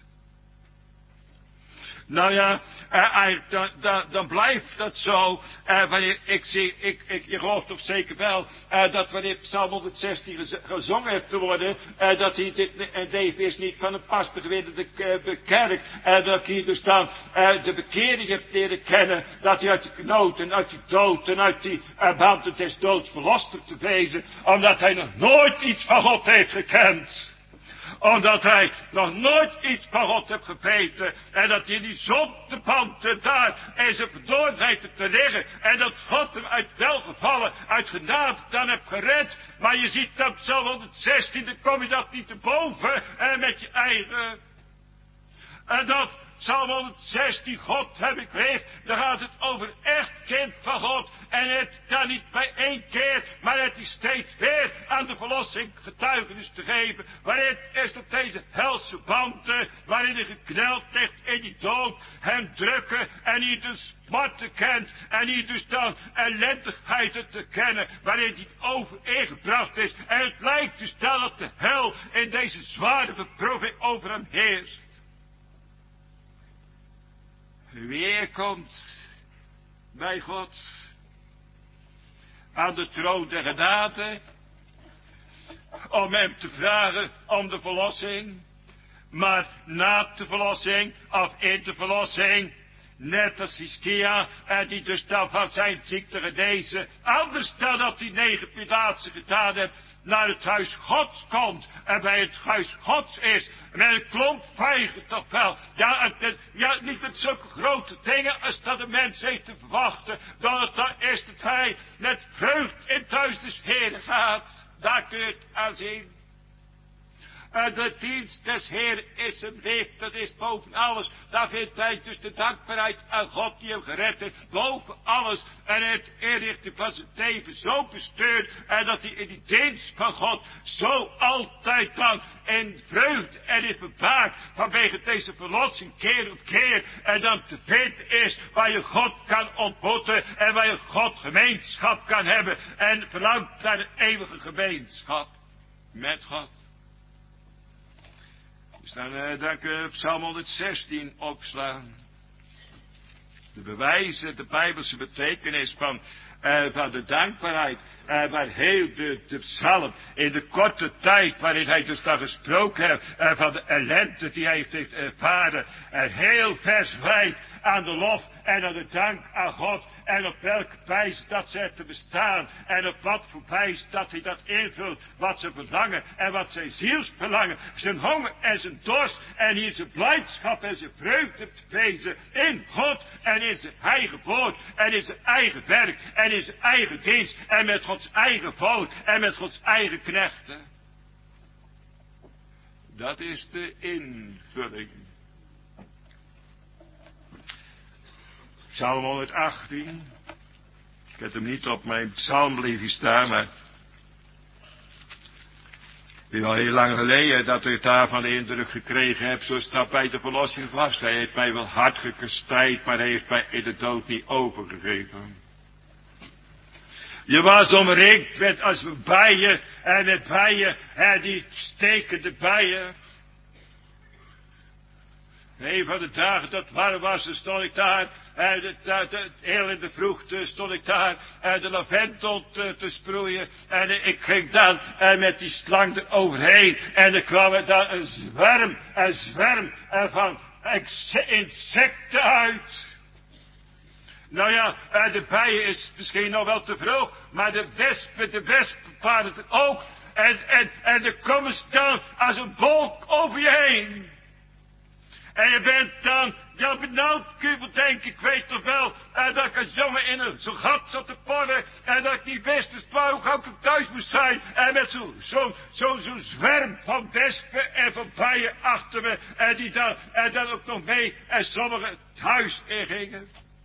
Nou ja, eigenlijk dan blijft dat zo, wanneer je gelooft toch zeker wel, dat wanneer Psalm 116 gezongen heeft te worden, dat hij deze is niet van een pas bewindende kerk, dat hij dus dan de bekering hebt leren kennen, dat hij uit de knoten, uit die dood en uit die banden des doods verlost te wezen, omdat hij nog nooit iets van God heeft gekend. Omdat hij nog nooit iets van God heeft gebeten. En dat hij in die zondebanden daar in zijn verdordheid te liggen. En dat God hem uit welgevallen, uit genade dan heeft gered. Maar je ziet op Psalm 116, dan kom je dat niet te boven. Met je eigen. En dat Psalm 116, God heb ik leef, dan gaat het over echt kind van God. En het kan niet bij één keer, maar het is steeds weer aan de verlossing getuigenis te geven. Waarin is dat deze helse banden, waarin hij gekneld ligt in die dood, hem drukken en hij dus smarten kent. En hij dus dan ellendigheden te kennen, waarin hij overeengebracht is. En het lijkt dus dat de hel in deze zware beproeving over hem heerst. Weer komt bij God aan de troon der genade om hem te vragen om de verlossing, maar na de verlossing of in de verlossing, net als Hiskia, die dus dan van zijn ziekte genezen, anders dan dat hij 9 Pilaatsen gedaan heeft, naar het huis Gods komt en bij het huis Gods is, met een klomp vijgen toch wel, ja, niet met zulke grote dingen als dat de mens heeft te verwachten, dan het dan is dat hij met vreugd in het huis des Heeren gaat. Daar kun je het aan zien. De dienst des Heeren is hem leeft, dat is boven alles. Daar vindt hij dus de dankbaarheid aan God die hem gered heeft, boven alles. En het inrichten van zijn leven zo bestuurd, en dat hij in die dienst van God zo altijd dan in vreugde en in verbaak vanwege deze verlossing keer op keer, en dan te vinden is waar je God kan ontmoeten en waar je God gemeenschap kan hebben en verlangt naar een eeuwige gemeenschap met God. Dus dan kun je Psalm 116 opslaan. De bewijzen, de Bijbelse betekenis van de dankbaarheid. Waar heel de psalm in de korte tijd waarin hij dus dan gesproken heeft van de ellende die hij heeft ervaren. Heel verswijd aan de lof en aan de dank aan God. En op welke wijze dat ze te bestaan. En op wat voor wijze dat hij dat invult. Wat ze verlangen en wat zijn zielsverlangen. Zijn honger en zijn dorst. En hier zijn blijdschap en zijn vreugde te wezen. In God en in zijn eigen woord. En in zijn eigen werk. En in zijn eigen dienst. En met Gods eigen volk. En met Gods eigen knechten. Dat is de invulling. Psalm 118. Ik heb hem niet op mijn psalmbriefje staan, maar het is al heel lang geleden dat ik daarvan de indruk gekregen heb, zoals dat bij de verlossing was. Hij heeft mij wel hard gekastijd, maar hij heeft mij in de dood niet overgegeven. Je was omringd met als bijen, en met bijen, die stekende bijen. Een van de dagen dat warm was, stond ik daar, heel in de vroegte stond ik daar, de lavendel te sproeien. En ik ging dan met die slang eroverheen. En er kwam er dan een zwerm van insecten uit. Nou ja, de bijen is misschien nog wel te vroeg, maar de wespen waren het ook. En er komen ze dan als een wolk over je heen. En je bent dan, ja benauwd, Kubel, denk ik, weet toch wel, dat ik als jongen in zo'n gat zat te porren, en dat ik niet wist dus hoe gauw ik thuis moest zijn, en met zo'n zwerm van wespen en van bijen achter me, en die dan ook nog mee, en sommigen het huis ingingen.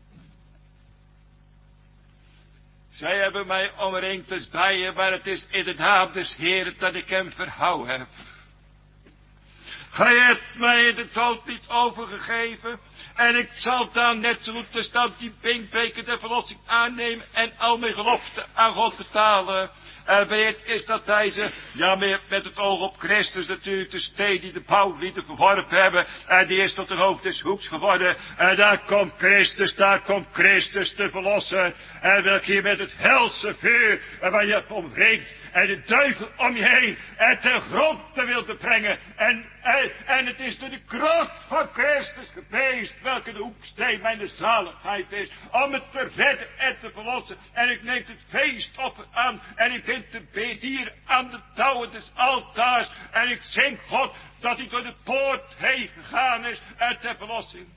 Zij hebben mij omringd als bijen, maar het is in de naam des Heeren dat ik hem verhouden heb. Gij hebt mij in de dood niet overgegeven. En ik zal dan net zo goed als dan die pinkbeker der verlossing aannemen en al mijn geloften aan God betalen. En weet is dat deze, ja met het oog op Christus natuurlijk, de steen die de bouwlieden verworpen hebben. En die is tot een hoofd des hoeks geworden. En daar komt Christus te verlossen. En wil ik hier met het helse vuur waar je hebt omringt. En de duivel om je heen en ten grond te wilde brengen. En het is door de kracht van Christus geweest, welke de hoeksteen mijn zaligheid is, om het te redden en te verlossen. En ik neem het feestoffer aan en ik bind de bedier aan de touwen des altaars. En ik zing God dat hij door de poort heen gegaan is en ter verlossing.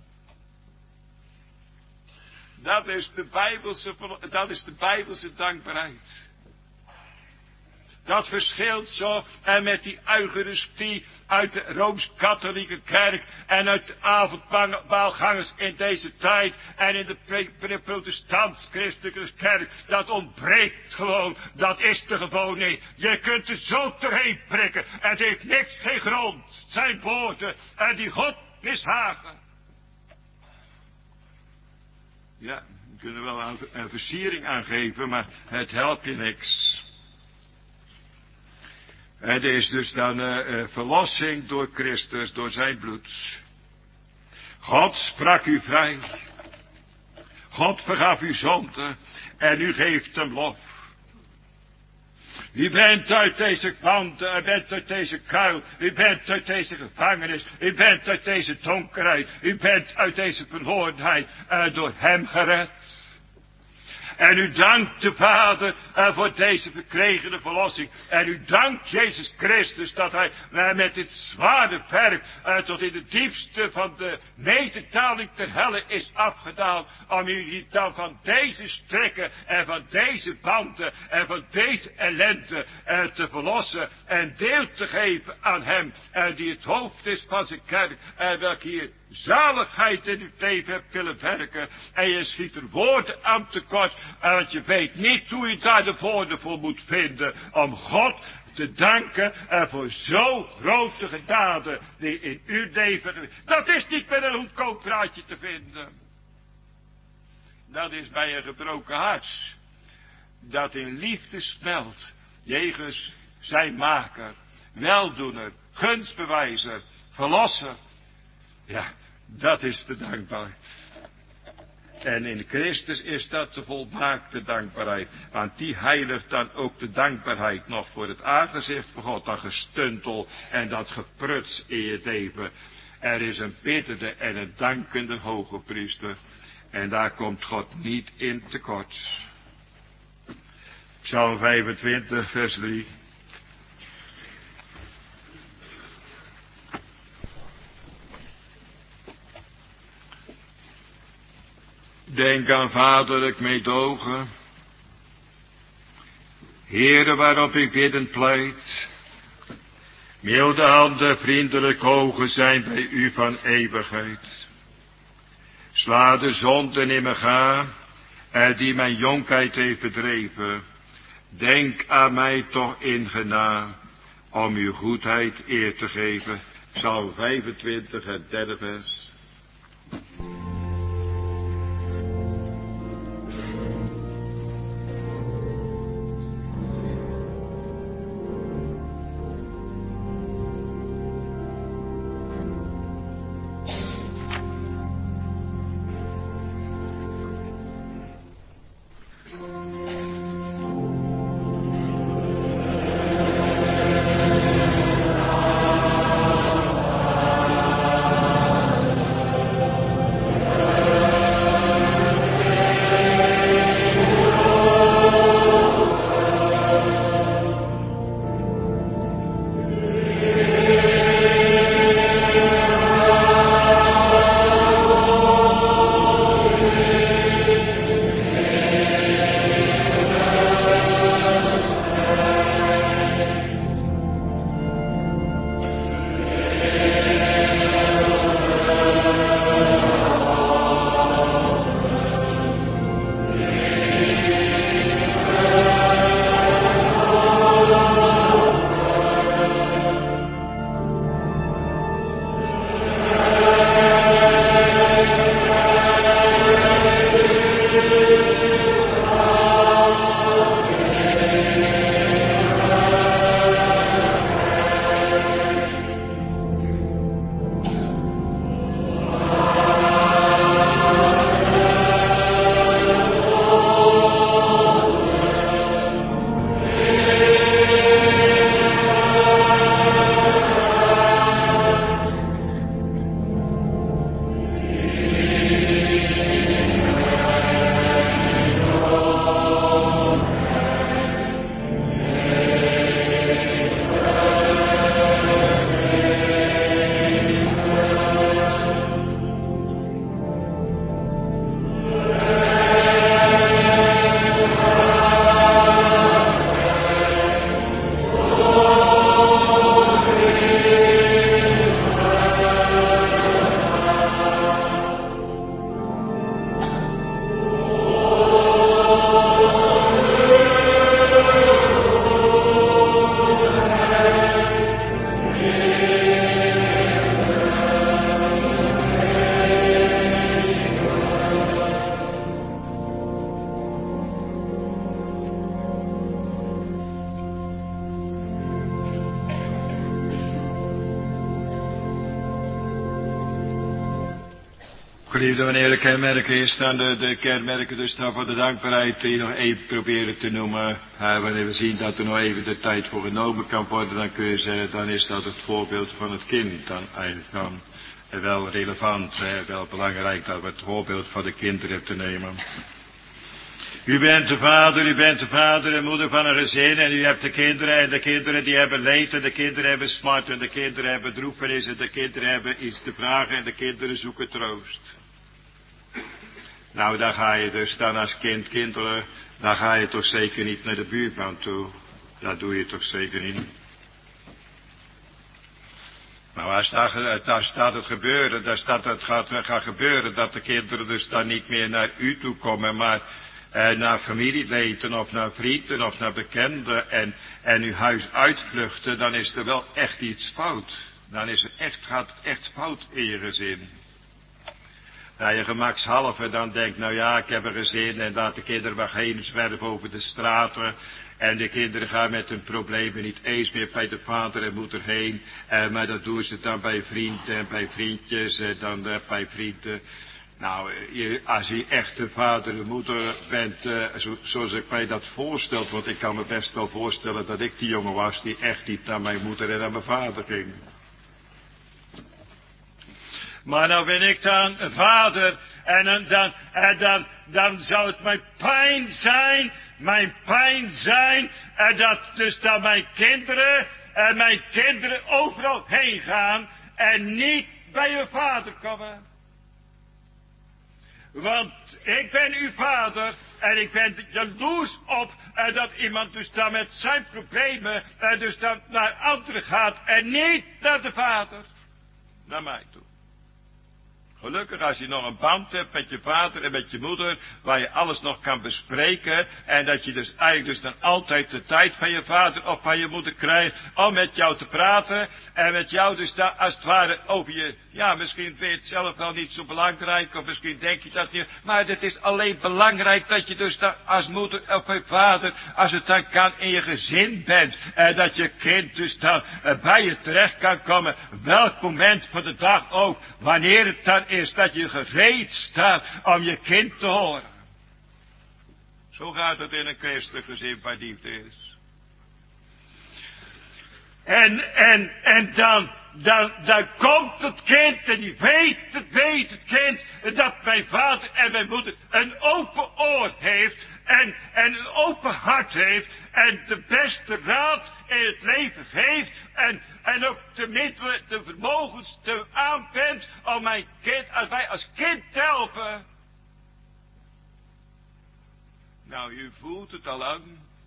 Dat is de Bijbelse dankbaarheid. Dat verschilt zo en met die eucharistie uit de Rooms-Katholieke kerk en uit de avondmaalgangers in deze tijd en in de protestants-christelijke kerk. Dat ontbreekt gewoon, dat is er gewoon niet. Je kunt er zo doorheen prikken en het heeft niks, geen grond. Het zijn woorden en die God mishagen. Ja, we kunnen wel een versiering aangeven, maar het helpt je niks. Het is dus dan verlossing door Christus, door zijn bloed. God sprak u vrij. God vergaf u zonde en u geeft hem lof. U bent uit deze banden, u bent uit deze kuil, u bent uit deze gevangenis, u bent uit deze donkerheid, u bent uit deze verlorenheid door hem gered. En u dankt de Vader voor deze verkregene verlossing. En u dankt Jezus Christus dat hij met dit zware werk tot in de diepste van de nederdaling ter helle is afgedaald. Om u dan van deze strikken en van deze banden en van deze ellende te verlossen. En deel te geven aan hem die het hoofd is van zijn kerk. En welke hier zaligheid in uw leven hebt willen werken. En je schiet er woorden aan tekort. Want je weet niet hoe je daar de woorden voor moet vinden. Om God te danken voor zo grote gedaden die in uw leven. Dat is niet met een goedkoop praatje te vinden. Dat is bij een gebroken hart. Dat in liefde smelt. Jegens zijn maker. Weldoener. Gunstbewijzer. Verlosser. Ja, dat is de dankbaarheid. En in Christus is dat de volmaakte dankbaarheid. Want die heiligt dan ook de dankbaarheid nog voor het aangezicht van God. Dat gestuntel en dat gepruts in je leven. Er is een biddende en een dankende hoge priester. En daar komt God niet in tekort. Psalm 25 vers 3. Denk aan vaderlijk meedogen. Heere, waarop ik biddend pleit. Milde handen, vriendelijk ogen zijn bij u van eeuwigheid. Sla de zonden in me ga, die mijn jonkheid heeft bedreven. Denk aan mij toch in genade, om uw goedheid eer te geven. Psalm 25, het derde vers. Geliefde, wanneer de kenmerken hier staan, de kenmerken dus dan van de dankbaarheid die nog even proberen te noemen. Wanneer we zien dat er nog even de tijd voor genomen kan worden, dan kun je zeggen, dan is dat het voorbeeld van het kind. Dan eigenlijk dan wel relevant, wel belangrijk dat we het voorbeeld van de kinderen hebben te nemen. U bent de vader en moeder van een gezin en u hebt de kinderen en de kinderen die hebben leed en de kinderen hebben smart en de kinderen hebben droefenis en de kinderen hebben iets te vragen en de kinderen zoeken troost. Nou, daar ga je dus dan als kinderen, daar ga je toch zeker niet naar de buurman toe. Dat doe je toch zeker niet. Nou, als dat het gebeuren, dat het gaat gebeuren, dat de kinderen dus dan niet meer naar u toe komen, maar naar familieleden of naar vrienden of naar bekenden en uw huis uitvluchten, dan is er wel echt iets fout. Dan gaat het echt fout in je gezin. Nou, je gemakshalve dan denkt, nou ja, ik heb een gezin en laat de kinderen maar heen zwerven over de straten. En de kinderen gaan met hun problemen niet eens meer bij de vader en moeder heen. Maar dat doen ze dan bij vrienden en bij vriendjes en dan bij vrienden. Nou, als je echt de vader en moeder bent, zoals ik mij dat voorstel, want ik kan me best wel voorstellen dat ik die jongen was die echt niet naar mijn moeder en naar mijn vader ging. Maar nou ben ik dan een vader en dan zou het mijn pijn zijn, dat dus dan mijn kinderen overal heen gaan en niet bij hun vader komen. Want ik ben uw vader en ik ben jaloers op dat iemand dus dan met zijn problemen dus dan naar anderen gaat en niet naar de vader, naar mij toe. Gelukkig als je nog een band hebt met je vader en met je moeder, waar je alles nog kan bespreken, en dat je dus eigenlijk dus dan altijd de tijd van je vader of van je moeder krijgt om met jou te praten, en met jou dus dan als het ware over je, ja misschien vind je het zelf wel niet zo belangrijk, of misschien denk je dat niet, maar het is alleen belangrijk dat je dus dan als moeder of je vader, als het dan kan in je gezin bent, en dat je kind dus dan bij je terecht kan komen, welk moment van de dag ook, wanneer het dan is dat je gereed staat om je kind te horen. Zo gaat het in een christelijk gezin waar liefde is. En dan komt het kind en die weet het kind dat mijn vader en mijn moeder een open oor heeft en een open hart heeft en de beste raad in het leven geeft en ook de middelen, de vermogens te aanbrengt om mijn kind, als wij als kind te helpen. Nou, u voelt het al lang.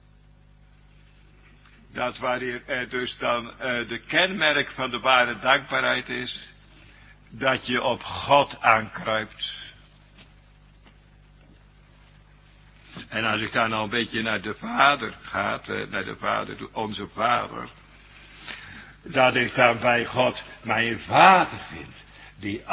Dat wanneer er dus dan de kenmerk van de ware dankbaarheid is, dat je op God aankruipt. En als ik dan al een beetje naar de Vader ga, naar de Vader, onze Vader, dat ik dan bij God mijn Vader vind, die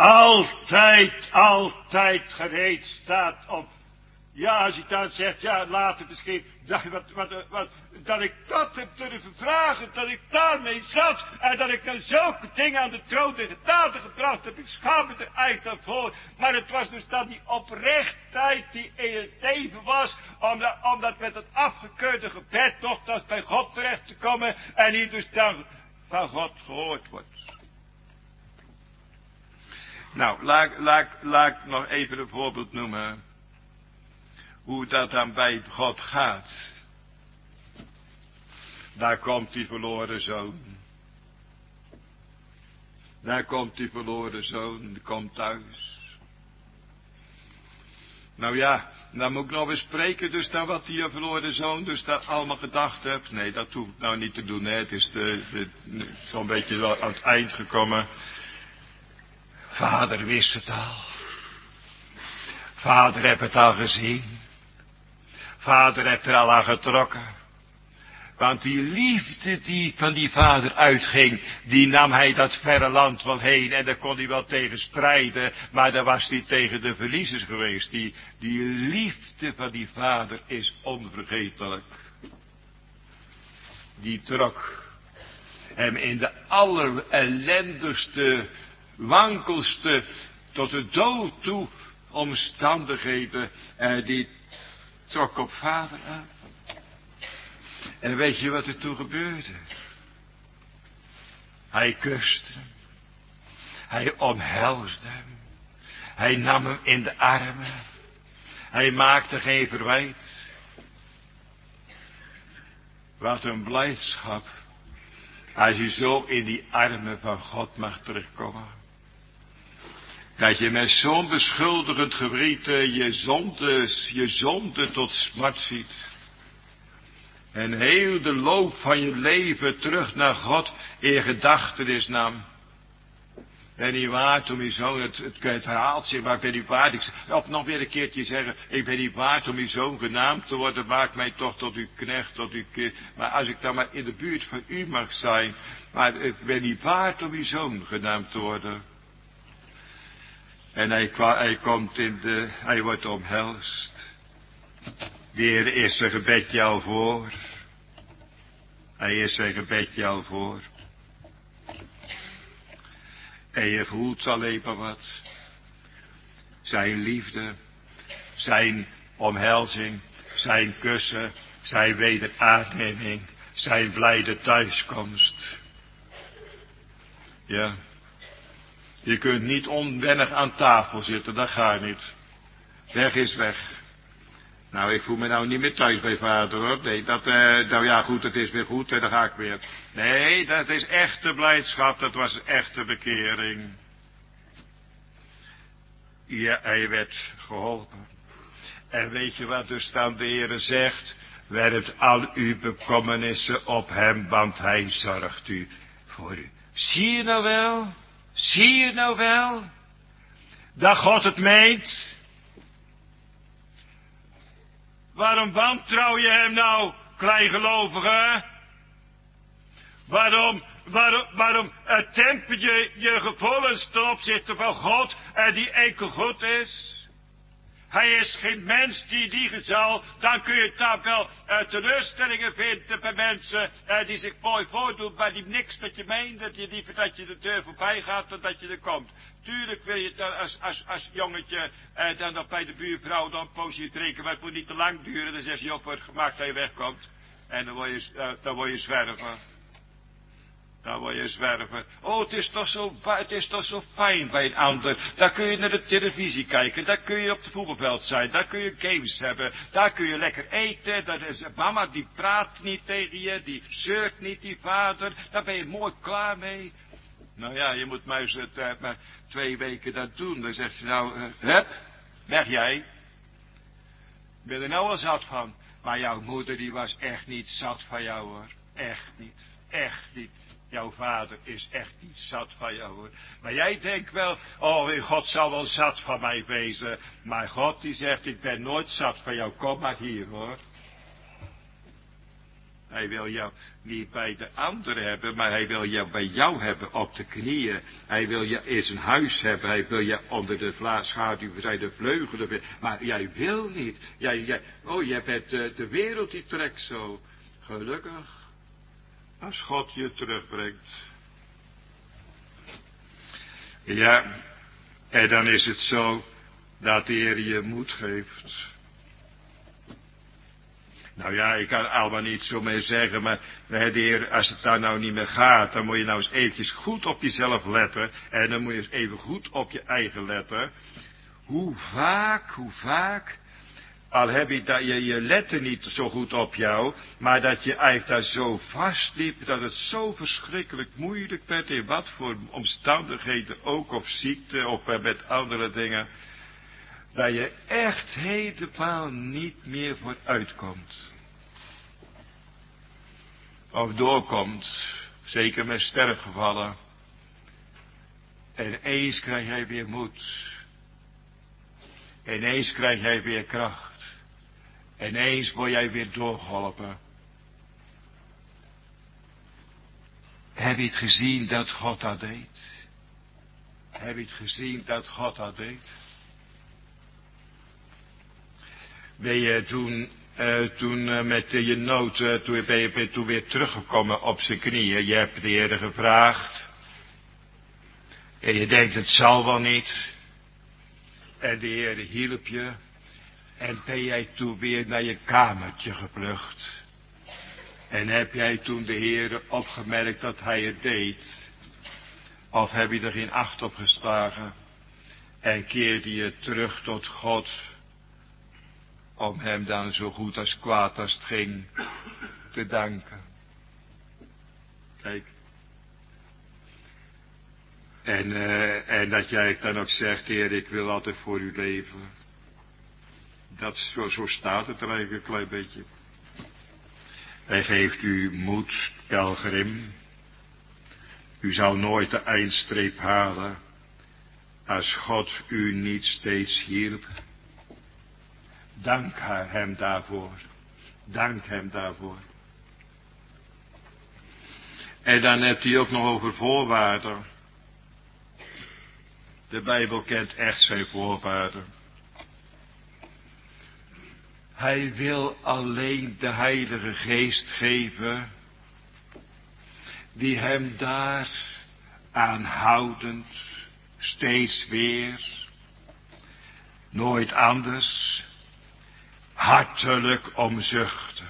altijd gereed staat om, ja, als ik dan zeg, ja, later misschien, dat ik dat heb durven vragen, dat ik daarmee zat, en dat ik dan zulke dingen aan de troon de genade gebracht heb, ik schaam me er eigenlijk voor, maar het was dus dan die oprechtheid die in het leven was, omdat met het afgekeurde gebed nogthans bij God terecht te komen, en hier dus dan van God gehoord wordt. Nou, laat ik nog even een voorbeeld noemen. Hoe dat dan bij God gaat. Daar komt die verloren zoon. Daar komt die verloren zoon, die komt thuis. Nou ja, dan moet ik nog eens spreken, dus dan wat die verloren zoon dus daar allemaal gedacht hebt. Nee, dat hoef ik nou niet te doen, hè. Het is zo'n beetje wel aan het eind gekomen. Vader wist het al. Vader heeft het al gezien. Vader heeft er al aan getrokken. Want die liefde die van die vader uitging, die nam hij dat verre land wel heen. En daar kon hij wel tegen strijden, maar daar was hij tegen de verliezers geweest. Die liefde van die vader is onvergetelijk. Die trok hem in de allerellendigste, wankelste tot de dood toe omstandigheden die trok op vader aan. En weet je wat er toen gebeurde? Hij kuste hem. Hij omhelsde hem. Hij nam hem in de armen. Hij maakte geen verwijt. Wat een blijdschap. Als je zo in die armen van God mag terugkomen. Dat je met zo'n beschuldigend geweten je zonde tot smart ziet. En heel de loop van je leven terug naar God in gedachtenis nam. Ben niet waard om je zoon, het herhaalt zich, maar ik ben niet waard. Ik zal nog weer een keertje zeggen, ik ben niet waard om je zoon genaamd te worden. Maak mij toch tot uw knecht, tot uw kind. Maar als ik dan maar in de buurt van u mag zijn. Maar ik ben niet waard om je zoon genaamd te worden. En hij wordt omhelst. Weer is zijn gebedje al voor. Hij is zijn gebedje al voor. En je voelt alleen maar wat. Zijn liefde, zijn omhelzing, zijn kussen, zijn wederaanneming, zijn blijde thuiskomst. Ja. Je kunt niet onwennig aan tafel zitten, dat gaat niet. Weg is weg. Nou, ik voel me nou niet meer thuis bij vader, hoor. Nee, nou ja, goed, het is weer goed en dan ga ik weer. Nee, dat is echte blijdschap, dat was echte bekering. Ja, hij werd geholpen. En weet je wat dus dan de Heere zegt? Werpt al uw bekommernissen op hem, want hij zorgt u voor u. Zie je nou wel? Zie je nou wel? Dat God het meent? Waarom wantrouw je hem nou, kleingelovige? Waarom temper je gevoelens ten opzichte van God en die enkel goed is? Hij is geen mens die zal. Dan kun je daar wel teleurstellingen vinden bij mensen die zich mooi voordoen, maar die niks met je meent. Dat je liever dat je de deur voorbij gaat dan dat je er komt. Tuurlijk wil je dan als jongetje dan nog bij de buurvrouw dan een poosje drinken, maar het moet niet te lang duren. Dan zegt je op wordt gemaakt dat je wegkomt. En dan word je zwerver. Dan word je zwerver. Oh, het is toch zo fijn bij een ander. Daar kun je naar de televisie kijken. Daar kun je op het voetbalveld zijn. Daar kun je games hebben. Daar kun je lekker eten. Mama die praat niet tegen je. Die zeurt niet, die vader. Daar ben je mooi klaar mee. Nou ja, je moet maar 2 weken dat doen. Dan zegt ze nou, hup, weg jij. Ik ben er nou al zat van. Maar jouw moeder die was echt niet zat van jou, hoor. Echt niet. Echt niet. Jouw vader is echt niet zat van jou, hoor. Maar jij denkt wel, oh, God zal wel zat van mij wezen. Maar God die zegt, ik ben nooit zat van jou. Kom maar hier, hoor. Hij wil jou niet bij de anderen hebben, maar hij wil jou bij jou hebben op de knieën. Hij wil je in zijn huis hebben. Hij wil je onder de schaduw van zijn vleugelen. Maar jij wil niet. Jij bent de wereld die trekt zo. Gelukkig. Als God je terugbrengt. Ja, en dan is het zo dat de Heer je moed geeft. Nou ja, ik kan allemaal niet zo mee zeggen, maar de Heer, als het daar nou niet meer gaat, dan moet je nou eens eventjes goed op jezelf letten. En dan moet je eens even goed op je eigen letten. Hoe vaak, al heb je lette niet zo goed op jou, maar dat je eigenlijk daar zo vastliep, dat het zo verschrikkelijk moeilijk werd, in wat voor omstandigheden ook, of ziekte, of met andere dingen, dat je echt helemaal niet meer vooruit komt. Of doorkomt, zeker met sterfgevallen. En eens krijg jij weer moed. Ineens krijg jij weer kracht. Ineens word jij weer doorgeholpen. Heb je het gezien dat God dat deed? Heb je het gezien dat God dat deed? Ben je toen met je nood, ben je toen weer teruggekomen op zijn knieën. Je hebt de Heer gevraagd. En je denkt, het zal wel niet. En de Heer hielp je. En ben jij toen weer naar je kamertje gevlucht. En heb jij toen de Heer opgemerkt dat hij het deed? Of heb je er geen acht op geslagen? En keerde je terug tot God. Om hem dan zo goed als kwaad als het ging te danken. Kijk. En dat jij dan ook zegt, Heer, ik wil altijd voor u leven. Dat zo staat het er eigenlijk een klein beetje. Hij geeft u moed, pelgrim. U zal nooit de eindstreep halen als God u niet steeds hielp. Dank hem daarvoor. Dank hem daarvoor. En dan hebt hij ook nog over voorwaarden. De Bijbel kent echt zijn voorwaarden. Hij wil alleen de Heilige Geest geven, die hem daar aanhoudend, steeds weer, nooit anders, hartelijk omzuchten.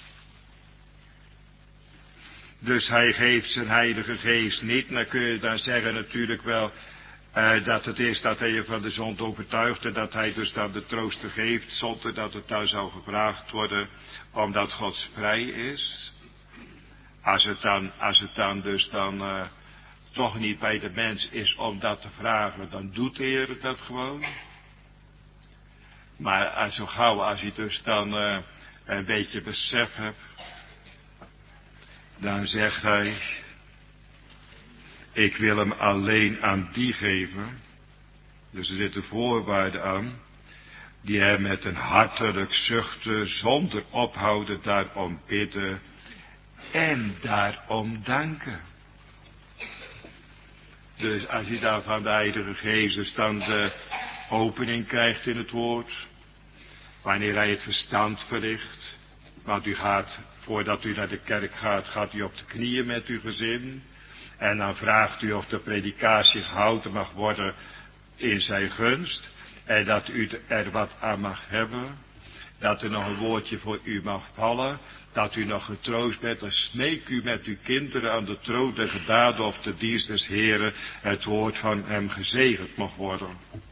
Dus hij geeft zijn Heilige Geest niet. Dan kun je dan zeggen natuurlijk wel dat het is dat hij je van de zonde overtuigt en dat hij dus dan de trooster geeft zonder dat het daar zou gevraagd worden, omdat God vrij is. Als het dan dus toch niet bij de mens is om dat te vragen, dan doet de Heer dat gewoon. Maar zo gauw als je dus dan een beetje besef hebt, dan zegt hij, ik wil hem alleen aan die geven. Dus er zitten voorwaarden aan, die hem met een hartelijk zuchten, zonder ophouden daarom bidden en daarom danken. Dus als je daar van de Heilige Geest dus dan de opening krijgt in het woord, wanneer hij het verstand verlicht, want u gaat, voordat u naar de kerk gaat, gaat u op de knieën met uw gezin. En dan vraagt u of de predikatie gehouden mag worden in zijn gunst. En dat u er wat aan mag hebben. Dat er nog een woordje voor u mag vallen. Dat u nog getroost bent. Dan smeek u met uw kinderen aan de troon der genade of de dienst des Heren het woord van hem gezegend mag worden.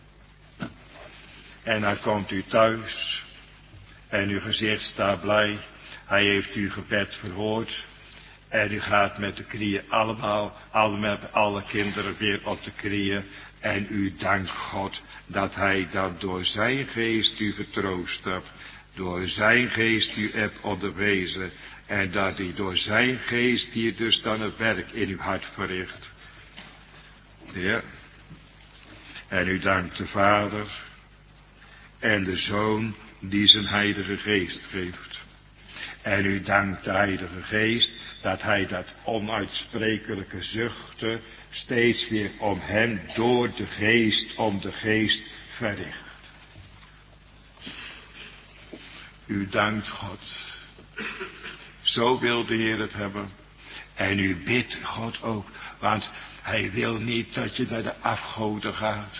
En dan komt u thuis. En uw gezicht staat blij. Hij heeft uw gebed verhoord. En u gaat met de knieën met alle kinderen weer op de knieën. En u dankt God dat hij dan door zijn geest u vertroost hebt. Door zijn geest u hebt onderwezen. En dat hij door zijn geest hier dus dan het werk in uw hart verricht. Ja. En u dankt de Vader en de Zoon die zijn Heilige Geest geeft. En u dankt de Heilige Geest dat hij dat onuitsprekelijke zuchten steeds weer om hem door de Geest, om de Geest verricht. U dankt God. Zo wil de Heer het hebben. En u bidt God ook, want hij wil niet dat je naar de afgoden gaat.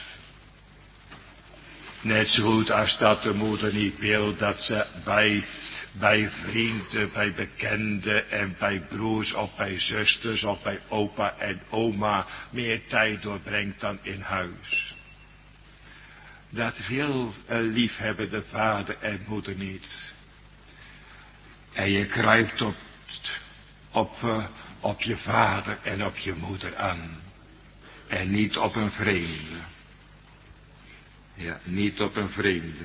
Net zo goed als dat de moeder niet wil dat ze bij vrienden, bij bekenden en bij broers of bij zusters of bij opa en oma meer tijd doorbrengt dan in huis. Dat wil een liefhebbende vader en moeder niet. En je kruipt op je vader en op je moeder aan. En niet op een vreemde. Ja, niet op een vreemde.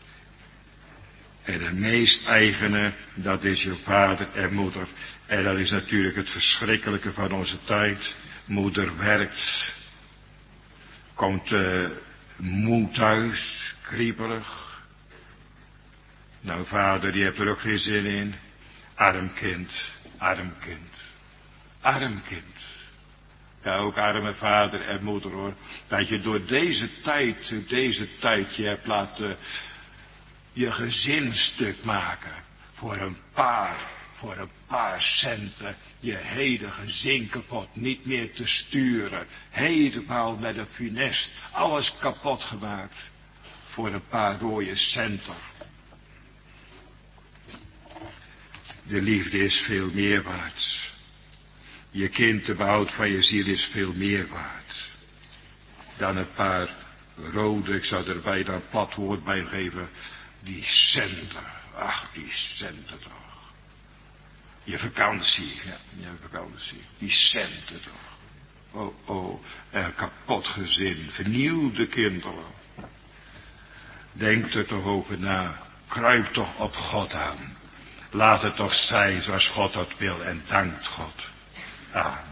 En de meest eigene, dat is je vader en moeder. En dat is natuurlijk het verschrikkelijke van onze tijd. Moeder werkt. Komt moe thuis, kriebelig. Nou, vader, die heeft er ook geen zin in. Arm kind, arm kind, arm kind. Ja, ook arme vader en moeder hoor. Dat je door deze tijd je hebt laten je gezin stuk maken. Voor een paar centen je hele gezin kapot, niet meer te sturen. Helemaal met een funest, alles kapot gemaakt. voor een paar rode centen. De liefde is veel meer waard. Je kind, de behoud van je ziel is veel meer waard. Dan een paar rode, ik zou erbij dan plat woord bij geven, die centen. Ach, die centen toch. Je vakantie, ja, je vakantie. Die centen toch. Oh, een kapot gezin, vernieuwde kinderen. Denk er toch over na. Kruip toch op God aan. Laat het toch zijn zoals God dat wil en dankt God. Amen.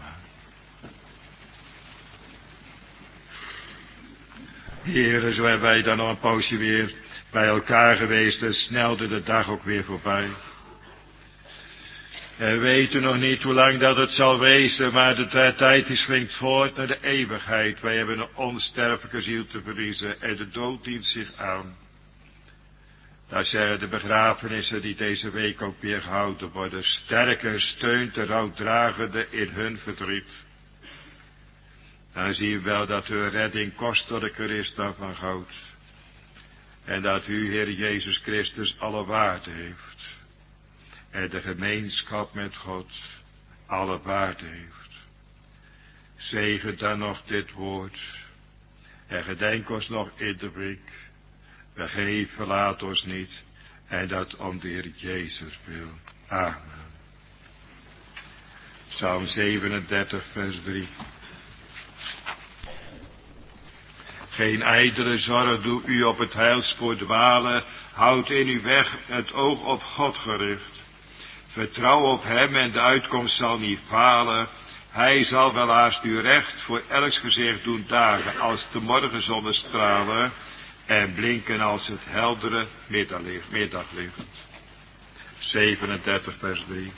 Heren, zo hebben wij dan nog een poosje weer bij elkaar geweest en snelde de dag ook weer voorbij. En we weten nog niet hoe lang dat het zal wezen, maar de tijd die swingt voort naar de eeuwigheid. Wij hebben een onsterfelijke ziel te verliezen en de dood dient zich aan. Daar zeggen de begrafenissen die deze week ook weer gehouden worden. Sterke steunt de rouwdragende in hun verdriet. Dan zie je wel dat uw redding kostelijker is dan van goud. En dat u, Heer Jezus Christus, alle waarde heeft. En de gemeenschap met God alle waarde heeft. Zegen dan nog dit woord. En gedenk ons nog in de week. Vergeef, verlaat ons niet. En dat om de Heer Jezus wil. Amen. Psalm 37 vers 3. Geen ijdele zorg doe u op het heilspoor dwalen. Houd in uw weg het oog op God gericht. Vertrouw op hem en de uitkomst zal niet falen. Hij zal welhaast uw recht voor elks gezicht doen dagen als de morgenzonnestralen en blinken als het heldere middaglicht. 37 vers 3.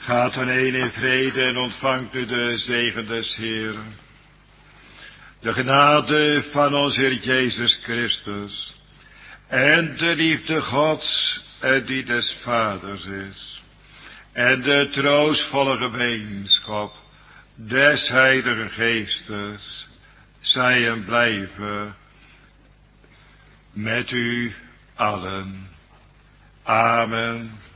Gaat dan heen in vrede en ontvangt u de zegen des Heeren. De genade van onze Heer Jezus Christus en de liefde Gods en die des Vaders is. En de troostvolle gemeenschap des Heiligen Geestes zij en blijven met u allen. Amen.